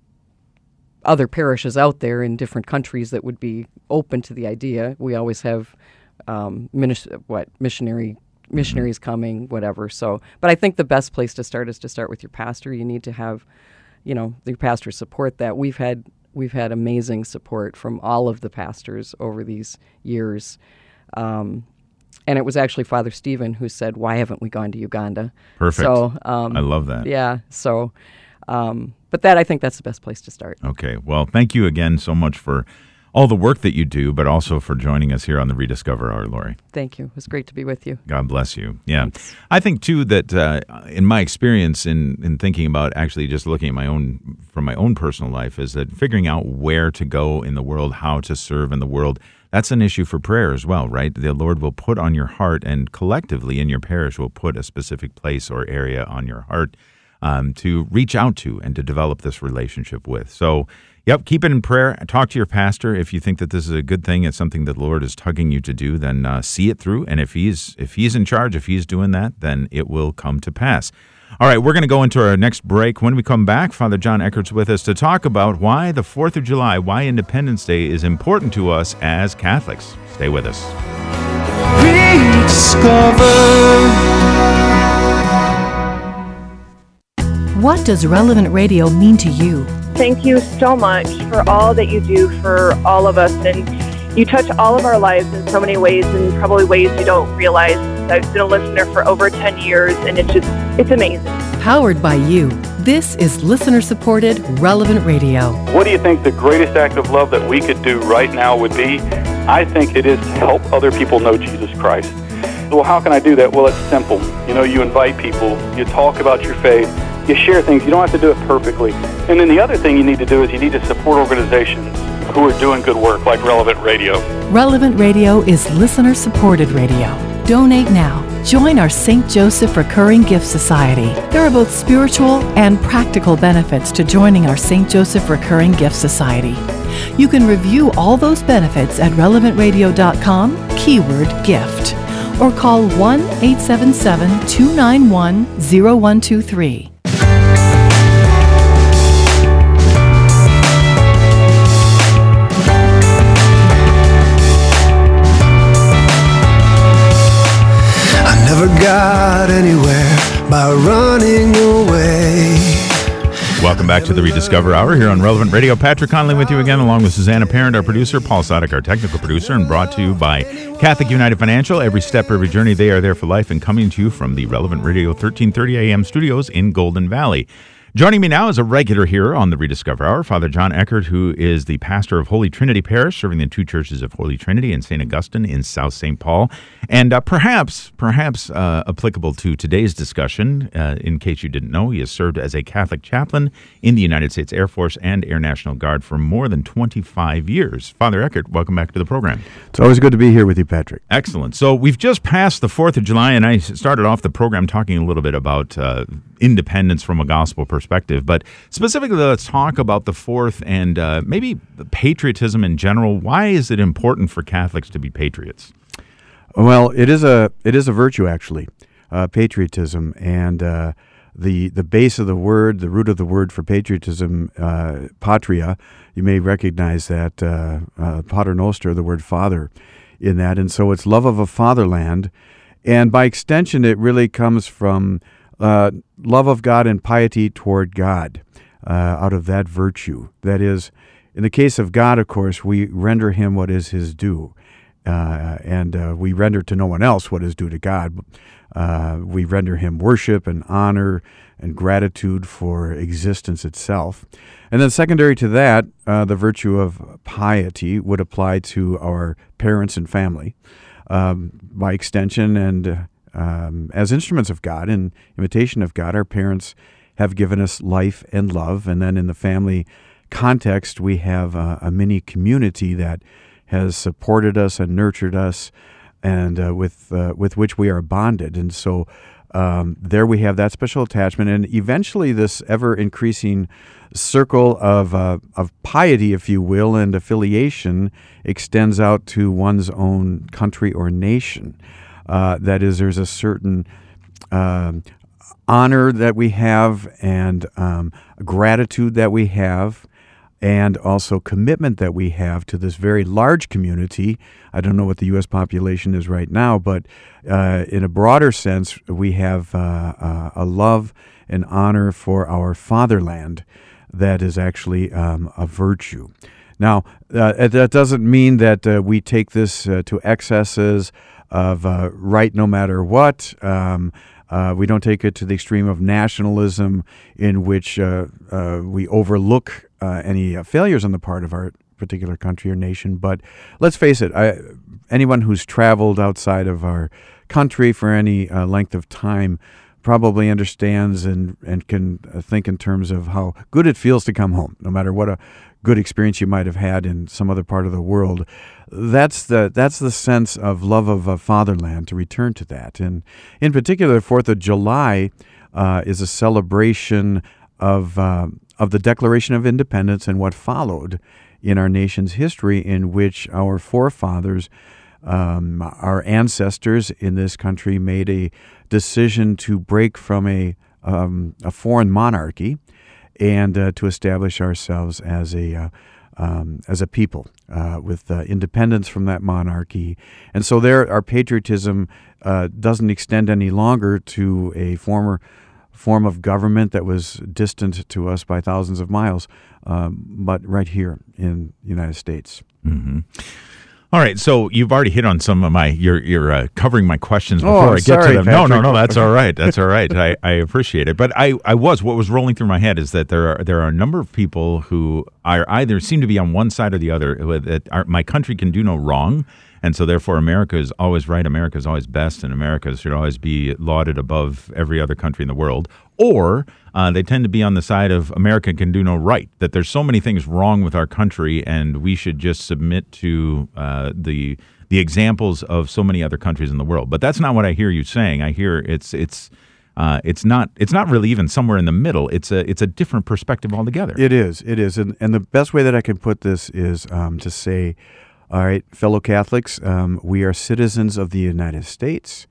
other parishes out there in different countries that would be open to the idea. We always have um, minis- what missionary missionaries coming, whatever. So, but I think the best place to start is to start with your pastor. You need to have, you know, the pastors support that. We've had we've had amazing support from all of the pastors over these years. Um, and it was actually Father Stephen who said, "Why haven't we gone to Uganda?" Perfect. So um, I love that. Yeah. So, um, but that I think that's the best place to start. Okay. Well, thank you again so much for all the work that you do, but also for joining us here on the Rediscover Hour, Lori. Thank you. It was great to be with you. God bless you. Yeah. Thanks. I think, too, that uh, in my experience in, in thinking about actually just looking at my own, from my own personal life, is that figuring out where to go in the world, how to serve in the world, that's an issue for prayer as well, right? The Lord will put on your heart, and collectively in your parish will put a specific place or area on your heart um, to reach out to and to develop this relationship with. So, yep, keep it in prayer. Talk to your pastor. If you think that this is a good thing, it's something that the Lord is tugging you to do, then uh, see it through. And if he's if he's in charge, if he's doing that, then it will come to pass. All right, we're going to go into our next break. When we come back, Father John Eckert's with us to talk about why the fourth of July, why Independence Day is important to us as Catholics. Stay with us. What does Relevant Radio mean to you? Thank you so much for all that you do for all of us, and you touch all of our lives in so many ways, and probably ways you don't realize. I've been a listener for over ten years, and it's just, it's amazing. Powered by you. This is listener-supported Relevant Radio. What do you think the greatest act of love that we could do right now would be? I think it is to help other people know Jesus Christ. Well, how can I do that? Well, it's simple. You know, you invite people, you talk about your faith, you share things. You don't have to do it perfectly. And then the other thing you need to do is you need to support organizations who are doing good work, like Relevant Radio. Relevant Radio is listener-supported radio. Donate now. Join our Saint Joseph Recurring Gift Society. There are both spiritual and practical benefits to joining our Saint Joseph Recurring Gift Society. You can review all those benefits at relevant radio dot com, keyword gift, or call one eight seven seven, two nine one, zero one two three. Never got anywhere by running away. Welcome back to the Rediscover Hour here on Relevant Radio. Patrick Conley with you again, along with Susanna Parent, our producer, Paul Sadek, our technical producer, and brought to you by Catholic United Financial. Every step, every journey, they are there for life, and coming to you from the Relevant Radio thirteen thirty A M studios in Golden Valley. Joining me now is a regular here on the Rediscover Hour, Father John Eckert, who is the pastor of Holy Trinity Parish, serving the two churches of Holy Trinity and Saint Augustine in South Saint Paul. And uh, perhaps, perhaps uh, applicable to today's discussion, uh, in case you didn't know, he has served as a Catholic chaplain in the United States Air Force and Air National Guard for more than twenty-five years. Father Eckert, welcome back to the program. It's always good to be here with you, Patrick. Excellent. So we've just passed the fourth of July, and I started off the program talking a little bit about uh, independence from a gospel perspective. But specifically, let's talk about the fourth and uh, maybe patriotism in general. Why is it important for Catholics to be patriots? Well, it is a it is a virtue, actually, uh, patriotism, and uh, the the base of the word, the root of the word for patriotism, uh, patria. You may recognize that uh, uh, pater noster, the word father, in that, and so it's love of a fatherland, and by extension, it really comes from uh, love of God and piety toward God. Uh, out of that virtue, that is, in the case of God, of course, we render Him what is His due. Uh, and uh, we render to no one else what is due to God. Uh, we render Him worship and honor and gratitude for existence itself. And then secondary to that, uh, the virtue of piety would apply to our parents and family um, by extension. And uh, um, as instruments of God, in imitation of God, our parents have given us life and love. And then in the family context, we have a, a mini community that has supported us and nurtured us, and uh, with uh, with which we are bonded. And so um, there we have that special attachment, and eventually this ever-increasing circle of uh, of piety, if you will, and affiliation extends out to one's own country or nation. Uh, that is, there's a certain uh, honor that we have, and um, gratitude that we have, and also commitment that we have to this very large community. I don't know what the U S population is right now, but uh, in a broader sense, we have uh, uh, a love and honor for our fatherland, that is actually um, a virtue. Now, uh, that doesn't mean that uh, we take this uh, to excesses of uh, right no matter what. Um, uh, we don't take it to the extreme of nationalism in which uh, uh, we overlook uh, any uh, failures on the part of our particular country or nation. But let's face it, I, anyone who's traveled outside of our country for any uh, length of time probably understands and, and can uh, think in terms of how good it feels to come home, no matter what a good experience you might have had in some other part of the world. That's the that's the sense of love of uh, fatherland, to return to that. And in particular, Fourth of July uh, is a celebration of uh, of the Declaration of Independence and what followed in our nation's history, in which our forefathers, um, our ancestors in this country, made a decision to break from a um, a foreign monarchy and uh, to establish ourselves as a uh, um, as a people uh, with uh, independence from that monarchy. And so there, our patriotism uh, doesn't extend any longer to a former form of government that was distant to us by thousands of miles, um, but right here in the United States. Mm-hmm. All right, so you've already hit on some of my, you're you're uh, covering my questions before oh, I get sorry, to them. Patrick. No, no, no, that's all right. That's all right. I, I appreciate it. But I, I was, what was rolling through my head is that there are there are a number of people who are either seem to be on one side or the other, that are, my country can do no wrong, and so therefore America is always right, America is always best, and America should always be lauded above every other country in the world. Or uh, they tend to be on the side of America can do no right, that there's so many things wrong with our country and we should just submit to uh, the the examples of so many other countries in the world. But that's not what I hear you saying. I hear it's it's uh, it's not it's not really even somewhere in the middle. It's a it's a different perspective altogether. It is. It is. And, and the best way that I can put this is um, to say, all right, fellow Catholics, um, we are citizens of the United States,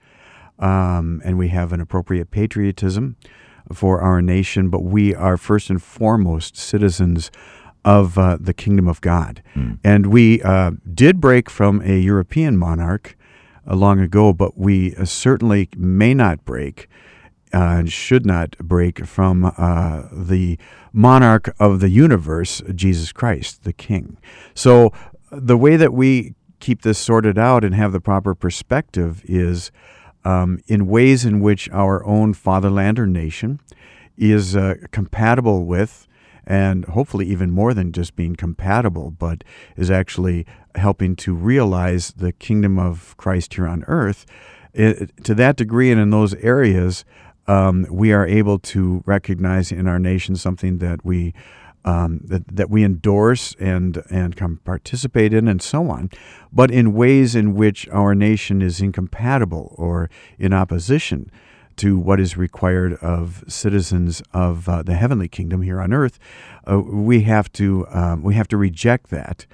um, and we have an appropriate patriotism for our nation, but we are first and foremost citizens of uh, the kingdom of God. Mm. And we uh, did break from a European monarch uh, long ago, but we uh, certainly may not break uh, and should not break from uh, the monarch of the universe, Jesus Christ, the King. So the way that we keep this sorted out and have the proper perspective is Um, in ways in which our own fatherland or nation is uh, compatible with, and hopefully even more than just being compatible, but is actually helping to realize the kingdom of Christ here on earth. It, to that degree and in those areas, um, we are able to recognize in our nation something that we Um, that, that we endorse and and come participate in and so on, but in ways in which our nation is incompatible or in opposition to what is required of citizens of uh, the heavenly kingdom here on earth, uh, we have to um, we have to reject that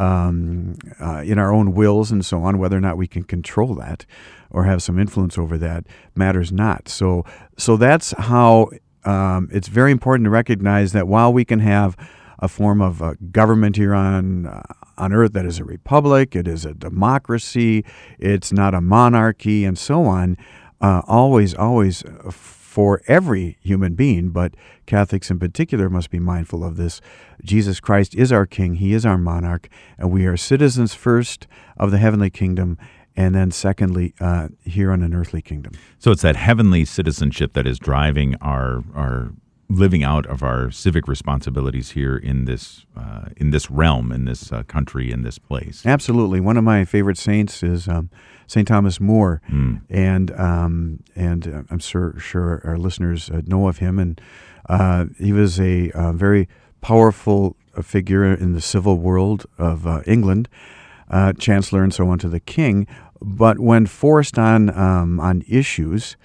um, uh, in our own wills and so on. Whether or not we can control that or have some influence over that matters not. So so that's how. Um, it's very important to recognize that while we can have a form of uh, government here on uh, on earth that is a republic, it is a democracy, it's not a monarchy, and so on, uh, always, always for every human being, but Catholics in particular must be mindful of this. Jesus Christ is our King, He is our monarch, and we are citizens first of the heavenly kingdom, and then secondly, uh, here on an earthly kingdom. So it's that heavenly citizenship that is driving our our living out of our civic responsibilities here in this uh, in this realm, in this uh, country, in this place. Absolutely. One of my favorite saints is um, Saint Thomas More, mm. and um, and uh, I'm sure sure our listeners uh, know of him. And uh, he was a uh, very powerful figure in the civil world of uh, England, uh, chancellor and so on to the king. But when forced on um, on issues,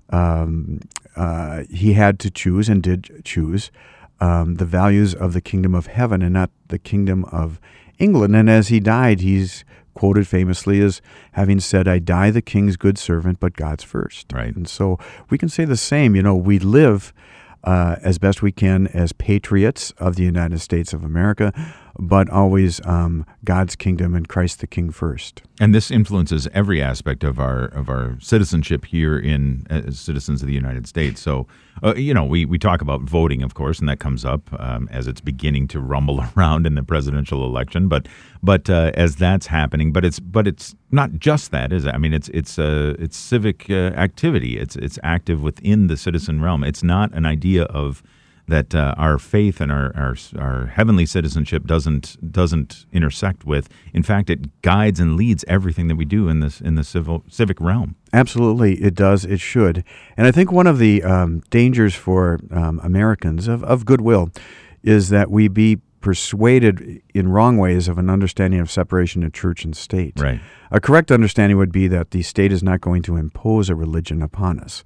um, uh, he had to choose and did choose um, the values of the kingdom of heaven and not the kingdom of England. And as he died, he's quoted famously as having said, "I die the king's good servant, but God's first." Right. And so we can say the same. You know, we live uh, as best we can as patriots of the United States of America, but always um, God's kingdom and Christ the King first. And this influences every aspect of our of our citizenship here in as citizens of the United States. So, uh, you know, we, we talk about voting, of course, and that comes up um, as it's beginning to rumble around in the presidential election. But but uh, as that's happening, but it's but it's not just that, is it? I mean, it's it's uh, it's civic uh, activity. It's it's active within the citizen realm. It's not an idea of that uh, our faith and our, our our heavenly citizenship doesn't doesn't intersect with. In fact, it guides and leads everything that we do in this in the civil civic realm. Absolutely, it does. It should. And I think one of the um, dangers for um, Americans of, of goodwill is that we be persuaded in wrong ways of an understanding of separation of church and state. Right. A correct understanding would be that the state is not going to impose a religion upon us.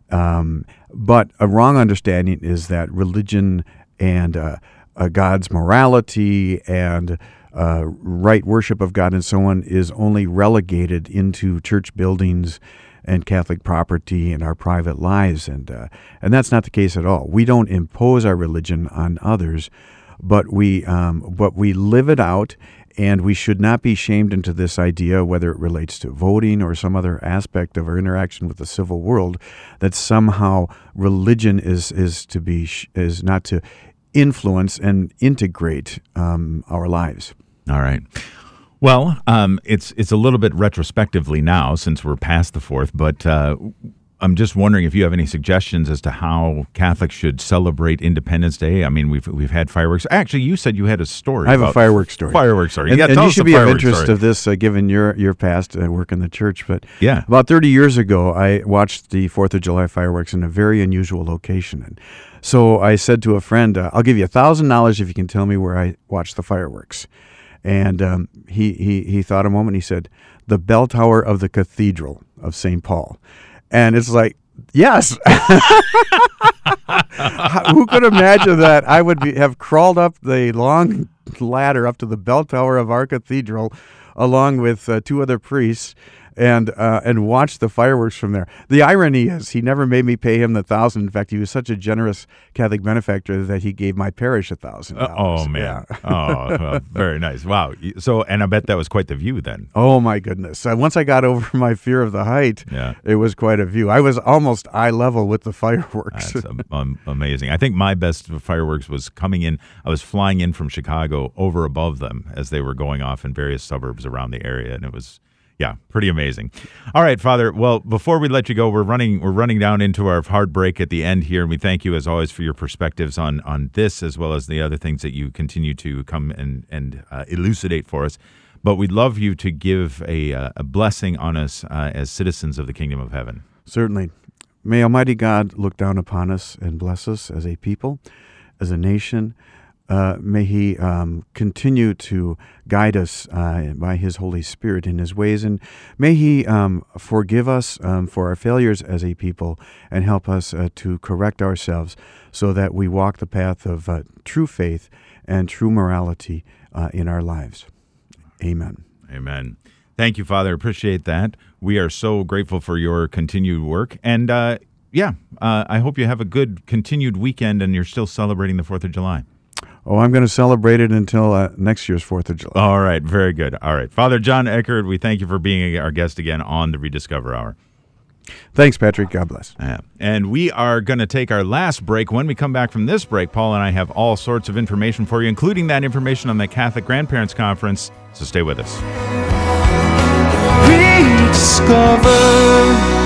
Um, but a wrong understanding is that religion and uh, uh, God's morality and uh, right worship of God and so on is only relegated into church buildings and Catholic property and our private lives, and uh, and that's not the case at all. We don't impose our religion on others, but we um, but we live it out. And we should not be shamed into this idea, whether it relates to voting or some other aspect of our interaction with the civil world, that somehow religion is is to be is not to influence and integrate um, our lives. All right. Well, um, it's it's a little bit retrospectively now since we're past the fourth, but uh, I'm just wondering if you have any suggestions as to how Catholics should celebrate Independence Day. I mean, we've we've had fireworks. Actually, you said you had a story. I have about a fireworks story. Fireworks story. And, yeah, and tell you us should the be of fireworks interest story. of this, uh, given your your past uh, work in the church. But yeah, about thirty years ago, I watched the Fourth of July fireworks in a very unusual location. And so I said to a friend, uh, "I'll give you a thousand dollars if you can tell me where I watched the fireworks." And um, he he he thought a moment. He said, "The bell tower of the Cathedral of Saint Paul," and it's like. Yes. Who could imagine that I would be, have crawled up the long ladder up to the bell tower of our cathedral along with uh, two other priests and uh, and watched the fireworks from there. The irony is he never made me pay him the thousand. In fact, he was such a generous Catholic benefactor that he gave my parish a thousand uh, dollars. Oh, man. Yeah. oh, well, very nice. Wow. So, and I bet that was quite the view then. Oh, my goodness. Uh, once I got over my fear of the height, yeah. it was quite a view. I was almost eye level with the fireworks. That's um, amazing. I think my best fireworks was coming in. I was flying in from Chicago over above them as they were going off in various suburbs around the area, and it was... Yeah, pretty amazing. All right, Father. Well, before we let you go, we're running we're running down into our hard break at the end here, and we thank you as always for your perspectives on on this as well as the other things that you continue to come and and uh, elucidate for us. But we'd love you to give a uh, a blessing on us uh, as citizens of the Kingdom of Heaven. Certainly. May Almighty God look down upon us and bless us as a people, as a nation. Uh, may He um, continue to guide us uh, by His Holy Spirit in His ways, and may He um, forgive us um, for our failures as a people and help us uh, to correct ourselves so that we walk the path of uh, true faith and true morality uh, in our lives. Amen. Amen. Thank you, Father. Appreciate that. We are so grateful for your continued work. And uh, yeah, uh, I hope you have a good continued weekend and you're still celebrating the fourth of July. Oh, I'm going to celebrate it until uh, next year's fourth of July. All right. Very good. All right. Father John Eckert, we thank you for being our guest again on the Rediscover Hour. Thanks, Patrick. God bless. Yeah. And we are going to take our last break. When we come back from this break, Paul and I have all sorts of information for you, including that information on the Catholic Grandparents Conference. So stay with us. Rediscover.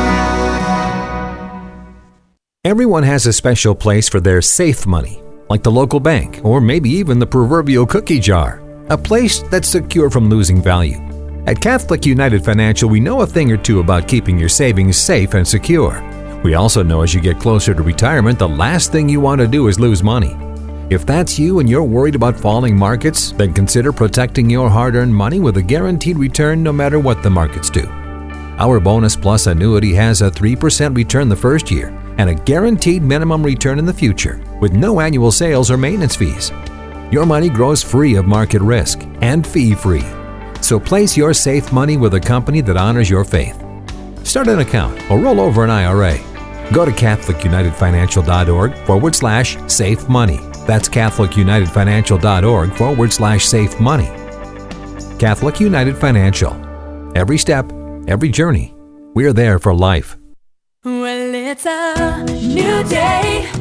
Everyone has a special place for their safe money, like the local bank, or maybe even the proverbial cookie jar, a place that's secure from losing value. At Catholic United Financial, we know a thing or two about keeping your savings safe and secure. We also know as you get closer to retirement, the last thing you want to do is lose money. If that's you and you're worried about falling markets, then consider protecting your hard-earned money with a guaranteed return no matter what the markets do. Our Bonus Plus annuity has a three percent return the first year and a guaranteed minimum return in the future, with no annual sales or maintenance fees. Your money grows free of market risk and fee-free. So place your safe money with a company that honors your faith. Start an account or roll over an I R A. Go to catholicunitedfinancial.org forward slash safe money. That's catholicunitedfinancial.org forward slash safe money. Catholic United Financial. Every step, every journey, we're there for life. Well, it's a new day.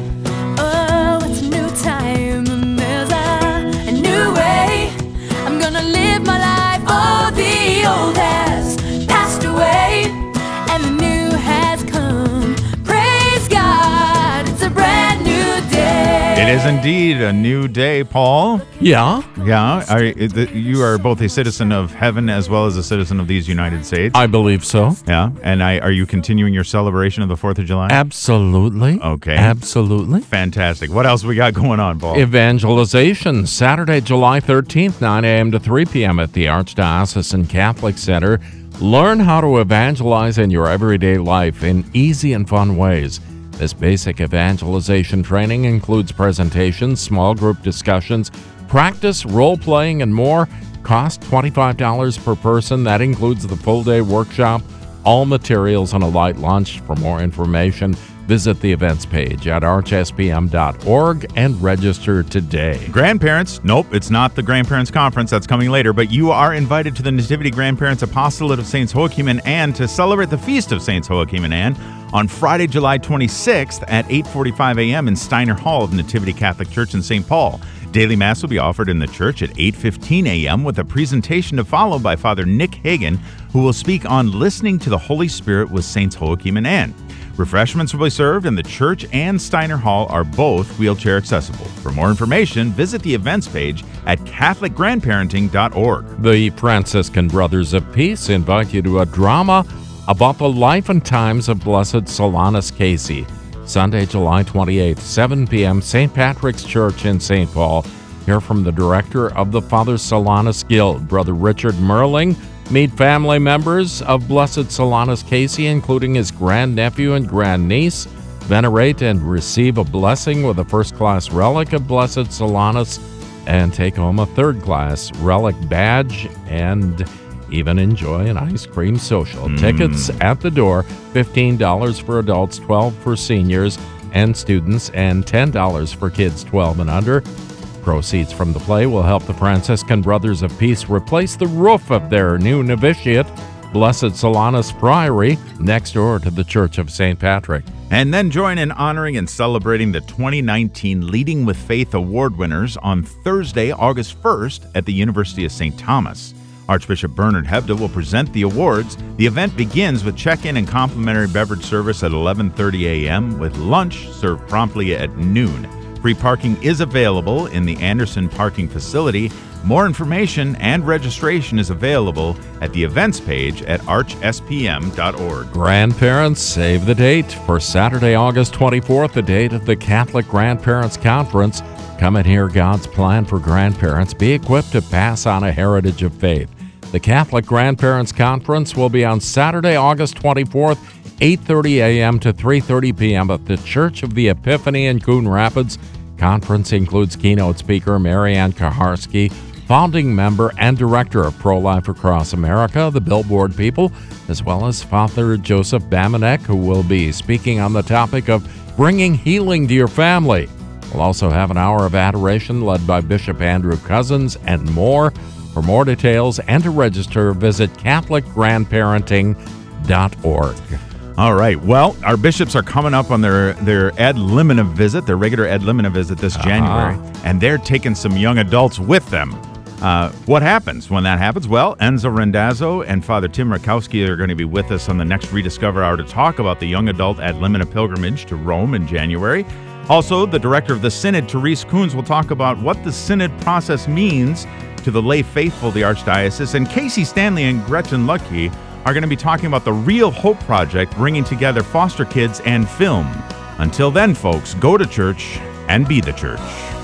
Oh, it's a new time. And there's a, a new way. I'm gonna live my life. Oh, the old has passed away, and the new has come. Praise God, it's a brand new day. It is indeed a new day, Paul. Yeah. Yeah. Are, you are both a citizen of heaven as well as a citizen of these United States. I believe so. Yeah. And I, are you continuing your celebration of the fourth of July? Absolutely. Okay. Absolutely. Fantastic. What else we got going on, Paul? Evangelization, Saturday, July thirteenth, nine a.m. to three p.m. at the Archdiocesan Catholic Center. Learn how to evangelize in your everyday life in easy and fun ways. This basic evangelization training includes presentations, small group discussions, practice, role-playing, and more. Cost twenty-five dollars per person. That includes the full-day workshop, all materials, and a light lunch. For more information, visit the events page at arch s p m dot org and register today. Grandparents, nope, it's not the Grandparents Conference. That's coming later, but you are invited to the Nativity Grandparents Apostolate of Saints Joachim and Anne to celebrate the Feast of Saints Joachim and Anne on Friday, July twenty-sixth at eight forty-five a.m. in Steiner Hall of Nativity Catholic Church in Saint Paul. Daily Mass will be offered in the church at eight fifteen a.m. with a presentation to follow by Father Nick Hagen, who will speak on listening to the Holy Spirit with Saints Joachim and Anne. Refreshments will be served, and the church and Steiner Hall are both wheelchair accessible. For more information, visit the events page at catholic grandparenting dot org. The Franciscan Brothers of Peace invite you to a drama about the life and times of Blessed Solanus Casey. Sunday, July twenty-eighth, seven p.m., Saint Patrick's Church in Saint Paul. Hear from the director of the Father Solanus Guild, Brother Richard Merling. Meet family members of Blessed Solanus Casey, including his grandnephew and grandniece. Venerate and receive a blessing with a first-class relic of Blessed Solanus, and take home a third-class relic badge, and even enjoy an ice cream social. Mm. Tickets at the door, fifteen dollars for adults, twelve dollars for seniors and students, and ten dollars for kids twelve and under. Proceeds from the play will help the Franciscan Brothers of Peace replace the roof of their new novitiate, Blessed Solanus Priory, next door to the Church of Saint Patrick. And then join in honoring and celebrating the twenty nineteen Leading with Faith Award winners on Thursday, August first at the University of Saint Thomas. Archbishop Bernard Hebda will present the awards. The event begins with check-in and complimentary beverage service at eleven thirty a.m. with lunch served promptly at noon. Free parking is available in the Anderson parking facility. More information and registration is available at the events page at arch s p m dot org. Grandparents, save the date for Saturday, August twenty-fourth, the date of the Catholic Grandparents Conference. Come and hear God's plan for grandparents. Be equipped to pass on a heritage of faith. The Catholic Grandparents Conference will be on Saturday, August twenty-fourth, eight thirty a.m. to three thirty p.m. at the Church of the Epiphany in Coon Rapids. Conference includes keynote speaker Marianne Kaharski, founding member and director of Pro-Life Across America, the Billboard People, as well as Father Joseph Bamanek, who will be speaking on the topic of bringing healing to your family. We'll also have an hour of adoration led by Bishop Andrew Cousins and more. For more details and to register, visit catholic grandparenting dot org. All right. Well, our bishops are coming up on their, their ad limina visit, their regular ad limina visit this January, uh-huh. and they're taking some young adults with them. Uh, what happens when that happens? Well, Enzo Rendazzo and Father Tim Rakowski are going to be with us on the next Rediscover Hour to talk about the young adult ad limina pilgrimage to Rome in January. Also, the director of the Synod, Therese Coons, will talk about what the Synod process means to the lay faithful of the Archdiocese, and Casey Stanley and Gretchen Lucky are going to be talking about the Real Hope Project, bringing together foster kids and film. Until then, folks, go to church and be the church.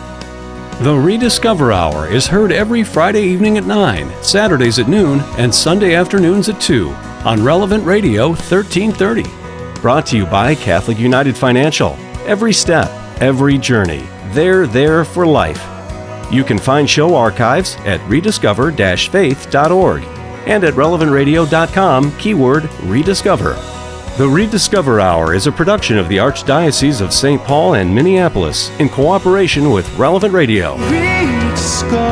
The Rediscover Hour is heard every Friday evening at nine, Saturdays at noon, and Sunday afternoons at two on Relevant Radio thirteen thirty. Brought to you by Catholic United Financial. Every step, every journey. They're there for life. You can find show archives at rediscover dash faith dot org and at relevant radio dot com, keyword rediscover. The Rediscover Hour is a production of the Archdiocese of Saint Paul and Minneapolis in cooperation with Relevant Radio. Rediscover.